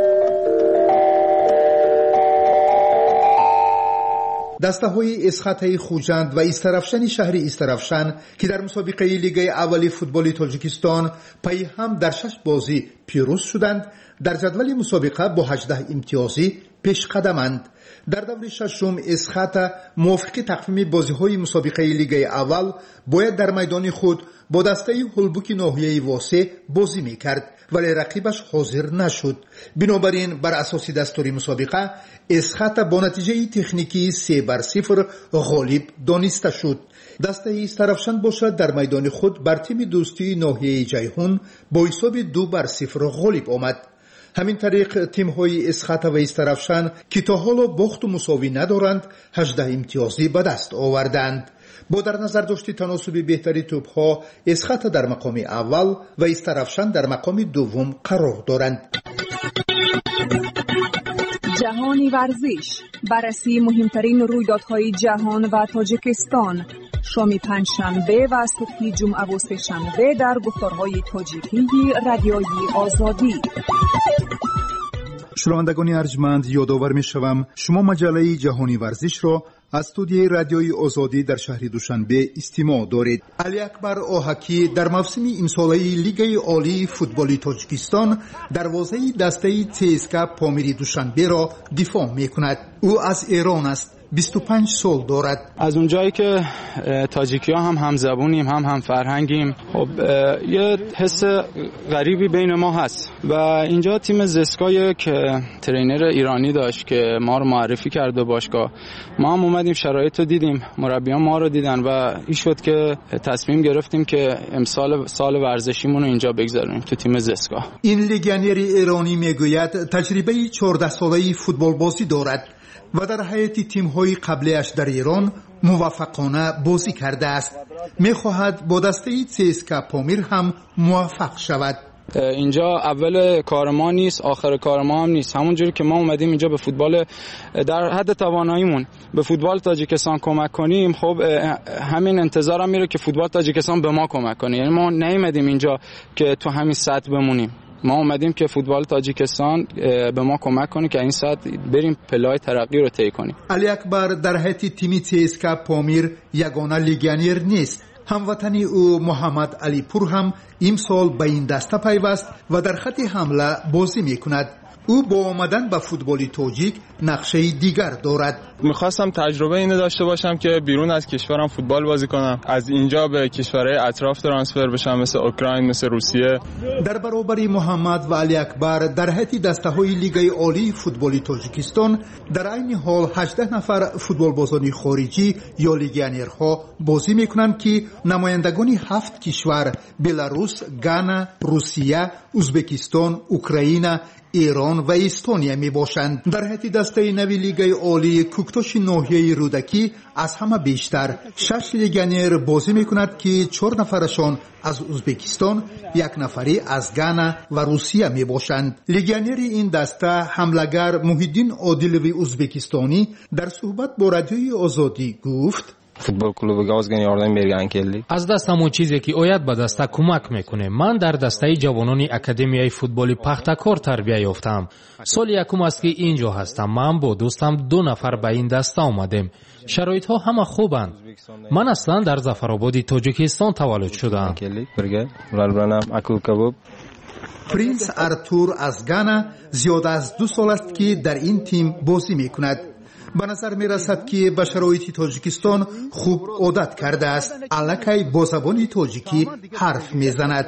Speaker 5: دسته های اسخطه خوجند و استرافشن شهر استرافشن که در مسابقه لیگ اولی فوتبال تاجیکستان پی هم در شش بازی پیروز شدند در جدول مسابقه با هجده امتیازی پیش قدمند. در دور ششم اسخطه موافق تقویم بازی های مسابقه لیگ اول باید در میدان خود با دسته هلبوک ناحیه واسه بازی میکرد ولی رقیبش حاضر نشد. بنابراین بر اساس دستور مسابقه اسخطه با نتیجه تکنیکی سه بر صفر غالب دانسته شد. دسته استرافشن باشد در میدان خود بر تیم دوستی ناحیه جیهون با حساب دو بر صفر غالب آمد. همین طریق تیم های اسخطه و استرافشن که تا حالا باخت و مساوی ندارند هجده امتیازی به دست آوردند. با در نظر داشت تناسب بهتری توپ ها اسخطه در مقام اول و استرافشن در مقام دوم قرار دارند.
Speaker 8: جهانی ورزش، بررسی مهمترین رویدادهای جهان و تاجیکستان، شام پنجشنبه و صبح جمعه و سه‌شنبه در گفتارهای تاجیکی رادیوی آزادی.
Speaker 5: شنوندگان ارجمند، یادآور می‌شوم شما مجله جهانی ورزش را از استودیوی رادیوی آزادی در شهر دوشنبه استماع دارید. علی اکبر آهکی در موسم امساله لیگ عالی فوتبال تاجیکستان دروازه دسته سیسکا پامیری دوشنبه را دفاع می‌کند. او از ایران است. بیست و پنج سال دارد.
Speaker 9: از اونجایی که تاجیکی‌ها هم همزبونیم هم هم فرهنگیم، خب یه حس غریبی بین ما هست و اینجا تیم زسکا که ترینر ایرانی داشت که ما رو معرفی کرده باشگاه، ما هم اومدیم شرایط رو دیدیم، مربیان ما رو دیدن و این شد که تصمیم گرفتیم که امسال سال ورزشیمون رو اینجا بگذاریم تو تیم زسکا.
Speaker 5: این لگنیر ایرانی میگوید تجربه چهارده ساله فوتبال بازی دارد و در حیات تیم‌های قبلیش در ایران موفقانه بازی کرده است. می‌خواهد با دسته سیسکا پامیر هم موفق شود.
Speaker 9: اینجا اول کار ما نیست، آخر کار ما هم نیست. همونجوری که ما اومدیم اینجا به فوتبال در حد تواناییمون به فوتبال تاجیکستان کمک کنیم، خب همین انتظارم میره که فوتبال تاجیکستان به ما کمک کنه. یعنی ما نیومدیم اینجا که تو همین سطح بمونیم، ما اومدیم که فوتبال تاجیکستان به ما کمک کنه که این سطح بریم پله‌های ترقی رو طی کنیم.
Speaker 5: علی اکبر در حیات تیم سیسکا پامیر یگانه لیگانیر نیست. ҳамватани ӯ муҳаммад алипур ҳам имсол ба ин даста пайваст ва дар хати ҳамла бозӣ мекунад. او با آمدن به فوتبال تاجیک نقشه دیگر دارد.
Speaker 11: میخواستم تجربه اینو داشته باشم که بیرون از کشورم فوتبال بازی کنم، از اینجا به کشورهای اطراف ترانسفر بشم، مثل اوکراین، مثل روسیه.
Speaker 5: در برابر محمد و علی اکبر در حیط دسته‌های لیگ عالی فوتبال تاجیکستان در عین حال هجده نفر فوتبالبازان خارجی یا لیگیونرها بازی میکنند که نمایندگان هفت کشور بلاروس، گانا، روسیه، ازبکستان، اوکراین، ایران و استونیا می باشند. در حیط دسته نوی لیگ عالی کوکتاش ناحیه رودکی از همه بیشتر شش لیگیونر بازی می کند که چهار نفرشان از ازبکستان، یک نفری از گانا و روسیه می باشند. لیگیونر این دسته حملگر محیدین عادلوی ازبکستانی در صحبت با رادیوی آزادی گفت:
Speaker 12: فوتبال клубиga ozgina yordam bergan keldik.
Speaker 15: از دستمون چیزی که اوید به دسته کمک میکنه. من در دسته جوانان اکادمیای فوتبال پختکار تربیت یافتم. سال یکم است که اینجا هستم. من با دوستم دو نفر به این دسته آمدیم. شرایط ها همه خوبند. من اصلا در ظفرآباد تاجیکستان تولد شدم.
Speaker 5: پرینس ارتور از گانا زیاد از دو سال است که در این تیم بازی میکند. به نظر می رسد که به شرایط تاجیکستان خوب عادت کرده است. الکی با زبان تاجیکی حرف می زند.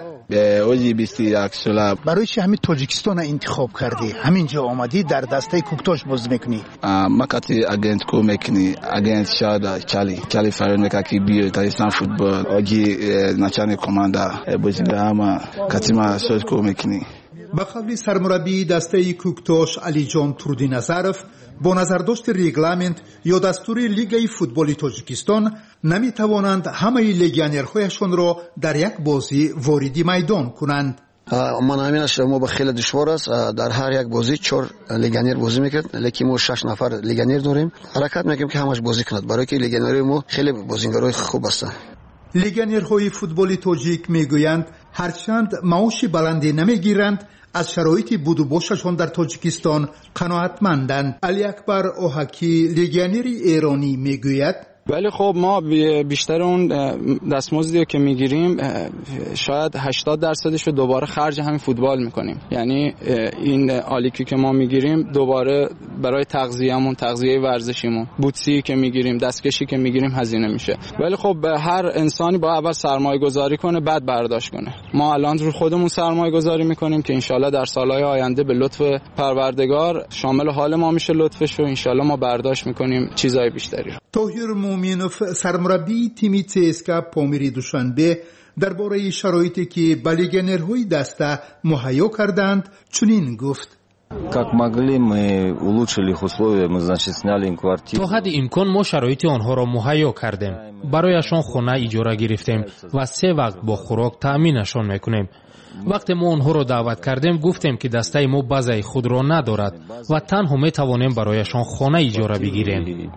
Speaker 16: برای چی همین تاجیکستان انتخاب کردی؟ همینجا آمدی در دسته کوکتاش بازی میکنی؟
Speaker 25: مکاتی اگنت کو میکنی، اگنت شادا چالی چالی فرن مکاکی بیو تایستان فوتبال آجی نچانی کماندا بازی داما کاتیما سوت کو میکنی.
Speaker 5: با قول سرمربی دسته کوکتاش علی جان تردی نظرف، با نظرداشت ریگلامنت یا دستور لیگ فوتبال تاجیکستان نمی توانند همه لیگیونرهایشان را در یک بازی واردی میدان کنند.
Speaker 16: من همین است، ما به خیلی دشوار است در هر یک بازی چهار لیگیونر بازی میکرد، لیکی ما شش نفر لیگیونر داریم. حرکت میکنیم که همش بازی کند، برای که لیگیونر ما خیلی بازیگرای خوب هستند.
Speaker 5: لیگیونرهای فوتبال تاجیک میگویند هرچند معاش بلندی نمیگیرند، از شرایط بود و باششان در تاجیکستان قناعتمندند. علی اکبر اوحکی لیگیونر ایرانی میگوید:
Speaker 9: ولی خب ما بیشتر اون دستمزدی که میگیریم شاید هشتاد درصدش رو دوباره خرج همین فوتبال میکنیم. یعنی این آلیکی که ما میگیریم دوباره برای تغذیه‌مون، تغذیه ورزشیمون، بوتسی که میگیریم، دستکشی که میگیریم هزینه میشه. ولی خب هر انسانی با اول سرمایه گذاری کنه بعد برداشت کنه. ما الان رو خودمون سرمایه گذاری میکنیم که انشالله در سالهای آینده به لطف پروردگار شامل حال ما میشه لطفش و انشالله ما برداشت میکنیم چیزای بیشتری.
Speaker 5: طاهر مومینوف سرمربی تیم تسکا پامیری دوشنبه درباره شرایطی که به لیگیونرهای دسته مهیا کردند چنین گفت:
Speaker 12: Как могли, мы улучшили их условия, мы, значит, сняли им квартиру.
Speaker 15: تا حد امکان ما شرایط آنها را مهیا کردیم. برایشان خانه اجاره گرفتیم و سه وقت با خوراک تأمینشان میکنیم. وقتی ما آنها را دعوت کردیم گفتیم که دسته ما بازی خود را ندارد و تنها می توانیم برایشان خانه اجاره بگیریم.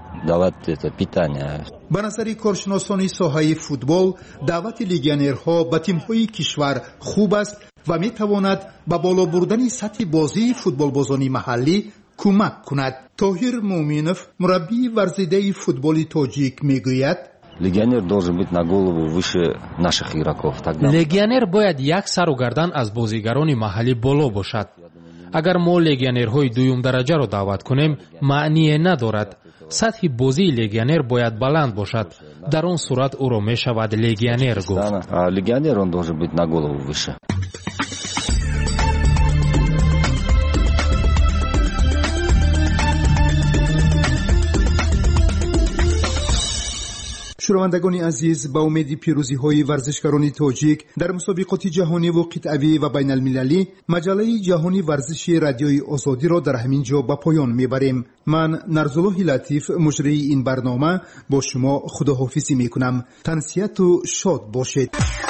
Speaker 5: به نظر کارشناسان ساحه فوتبال دعوت لیگیونرها به تیم‌های کشور خوب است و می تواند به بالا بردن سطح بازی فوتبالبازان محلی کمک کند. طاهر مومینوف مربی ورزیده فوتبال تاجیک میگوید:
Speaker 12: Легионер должен быть на голову выше наших игроков.
Speaker 15: لگیونر باید یک سر و گردن از بازیگران محلی بالا باشد. اگر ما لگیونرهای دوم درجه را دعوت کنیم معنی ندارد. سطح بازی لگیونر باید بلند باشد. در آن صورت او را می شود لگیونر گفت.
Speaker 12: لگیونر он должен быть на голову выше.
Speaker 5: شنوندگان عزیز، با امید پیروزی های ورزشکاران تاجیک در مسابقات جهانی و قطعی و بین المللی، مجله جهانی ورزش رادیوی آزادی را در همین جا به پایان میبریم. من نرزالله لطیف مجری این برنامه با شما خداحافظی میکنم. تنسیت و شاد باشید.